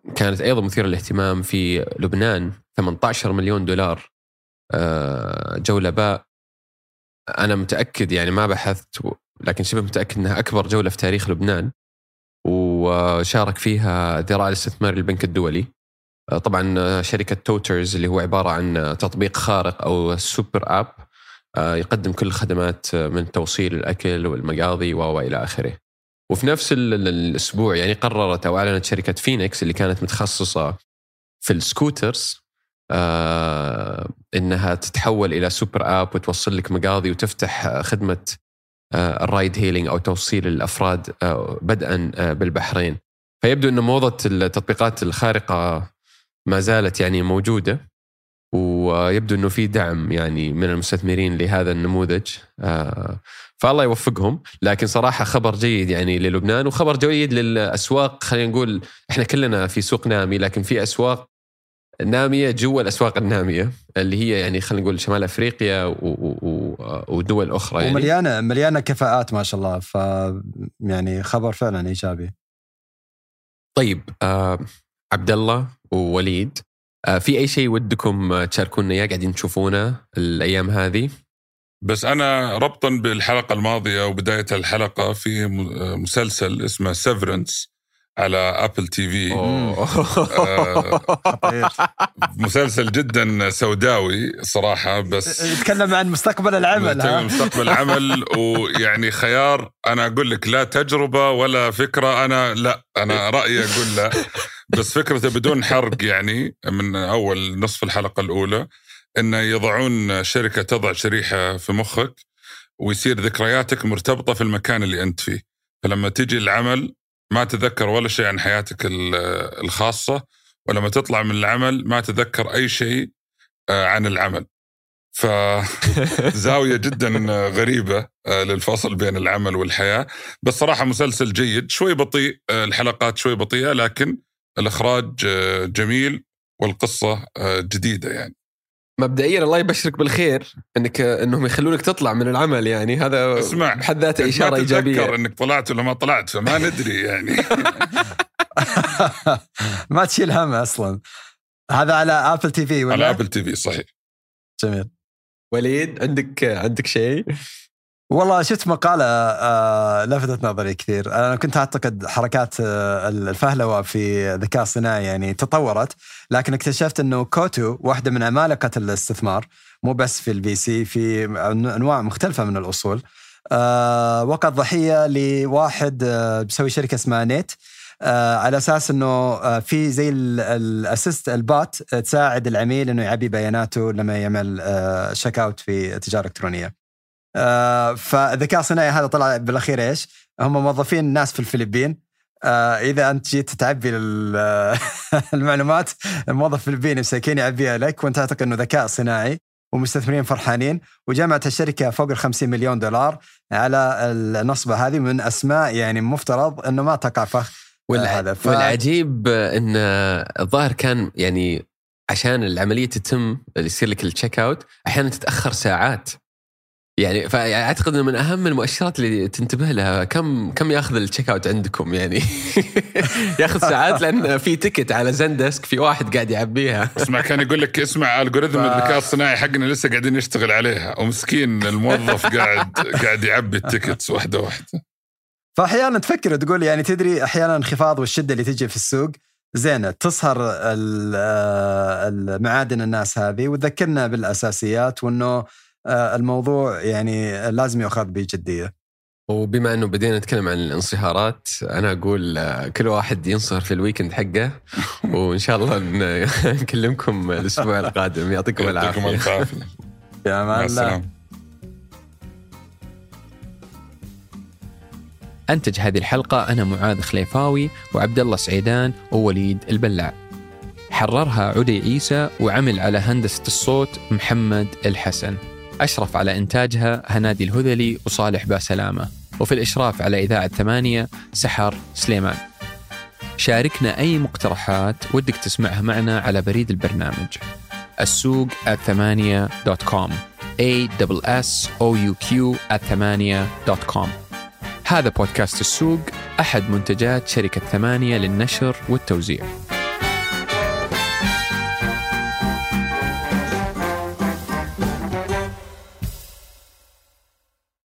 Speaker 2: كانت أيضا مثيرة للاهتمام في لبنان، ثمانية عشر مليون دولار جولة باء. أنا متأكد يعني ما بحثت لكن شبه متأكد أنها أكبر جولة في تاريخ لبنان، وشارك فيها ذراع الاستثمار البنك الدولي. طبعا شركة توترز اللي هو عبارة عن تطبيق خارق أو سوبر أب يقدم كل الخدمات من توصيل الأكل والمقاضي وإلى آخره. وفي نفس الأسبوع يعني قررت أو أعلنت شركة فينيكس اللي كانت متخصصة في السكوترز آه إنها تتحول إلى سوبر آب وتوصل لك مقاضي وتفتح خدمة آه الرايد هيلينج أو توصيل الأفراد آه بدءا آه بالبحرين. فيبدو أن موضة التطبيقات الخارقة ما زالت يعني موجودة، ويبدو أنه في دعم يعني من المستثمرين لهذا النموذج، آه فالله يوفقهم. لكن صراحة خبر جيد يعني للبنان وخبر جيد للأسواق. خلينا نقول إحنا كلنا في سوق نامي، لكن في أسواق نامية جوا الأسواق النامية اللي هي يعني خلينا نقول شمال أفريقيا و... و... ودول أخرى يعني.
Speaker 4: ومليانة مليانة كفاءات ما شاء الله، ف يعني خبر فعلا إيجابي.
Speaker 2: طيب آه عبد الله ووليد، آه في أي شيء ودكم تشاركونا إياه قاعدين تشوفونه الأيام هذه؟
Speaker 3: بس أنا ربطا بالحلقة الماضية وبداية الحلقة في مسلسل اسمه سيفرنس على أبل تي في. آه مسلسل جدا سوداوي صراحة، بس
Speaker 4: يتكلم عن مستقبل العمل. ها
Speaker 3: مستقبل العمل ويعني خيار. أنا أقول لك لا تجربة ولا فكرة، أنا لا أنا رأيي أقول لا، بس فكرته بدون حرق يعني من أول نصف الحلقة الأولى إن يضعون شركة تضع شريحة في مخك ويصير ذكرياتك مرتبطة في المكان اللي أنت فيه، فلما تيجي العمل ما تذكر ولا شيء عن حياتك الخاصة، ولما تطلع من العمل ما تذكر أي شيء عن العمل. فزاوية جدا غريبة للفصل بين العمل والحياة. بس صراحة مسلسل جيد، شوي بطيء، الحلقات شوي بطيئة لكن الإخراج جميل والقصة جديدة يعني.
Speaker 2: مبدئيا الله يبشرك بالخير انك انهم يخلونك تطلع من العمل، يعني هذا بحد ذاته اشاره ايجابيه.
Speaker 3: ما تتذكر انك طلعت ولا ما طلعت، فما ندري يعني.
Speaker 4: ما تشيل هم اصلا. هذا على ابل تي في ولا
Speaker 3: على ابل تي في؟ صحيح.
Speaker 4: جميل.
Speaker 2: وليد عندك عندك شيء؟
Speaker 4: والله شفت مقالة آه لفتت نظري كثير. أنا كنت أعتقد حركات آه الفهلوة في الذكاء الصناعي يعني تطورت، لكن اكتشفت أنه كوتو واحدة من عمالقة الاستثمار، مو بس في البي سي، في أنواع مختلفة من الأصول، آه وقعت ضحية لواحد آه بيسوي شركة اسمها نيت، آه على أساس أنه آه في زي الأسيست البات تساعد العميل أنه يعبي بياناته لما يعمل آه شيك أوت في التجارة الإلكترونية. آه فالذكاء الصناعي هذا طلع بالأخير إيش؟ هم موظفين ناس في الفلبين. آه إذا أنت جيت تعبي المعلومات، الموظف الفلبيني مساكين يعبيها لك وأنت تعتقد أنه ذكاء صناعي، ومستثمرين فرحانين. وجمعت الشركة فوق الخمسين مليون دولار على النصبة هذه من أسماء يعني مفترض أنه ما تقع فخ.
Speaker 2: والع... هذا ف... والعجيب أن الظاهر كان يعني عشان العملية تتم يصير لك التشيك أوت أحيانا تتأخر ساعات يعني. فأعتقد أنه من أهم المؤشرات اللي تنتبه لها كم كم يأخذ التشيك أوت عندكم يعني. يأخذ ساعات لأن في تيكت على زندسك في واحد قاعد يعبيها.
Speaker 3: اسمع كان يقول لك اسمع الجوريثم ف... الذكاء الصناعي حقنا لسه قاعدين نشتغل عليها، ومسكين الموظف قاعد قاعد يعبي التيكتس واحدة واحدة.
Speaker 4: فأحيانا تفكر تقول يعني تدري أحيانا انخفاض والشدة اللي تجي في السوق زينة تصهر المعادن الناس هذه وتذكرنا بالأساسيات، وأنه الموضوع يعني لازم يأخذ بجدية.
Speaker 2: وبما أنه بدينا نتكلم عن الانصهارات، أنا أقول كل واحد ينصهر في الويكند حقه، وإن شاء الله نكلمكم الأسبوع القادم. يعطيكم العافية.
Speaker 4: يا مع الله.
Speaker 2: أنتج هذه الحلقة أنا معاذ خليفاوي وعبد الله سعيدان ووليد البلاع. حررها عدي عيسى وعمل على هندسة الصوت محمد الحسن. أشرف على إنتاجها هنادي الهذلي وصالح باسلامة، وفي الإشراف على إذاعة ثمانية سحر سليمان. شاركنا أي مقترحات ودك تسمعها معنا على بريد البرنامج السوق at ثمانية دوت كوم a s s o u q at ثمانية دوت كوم. هذا بودكاست السوق، أحد منتجات شركة ثمانية للنشر والتوزيع.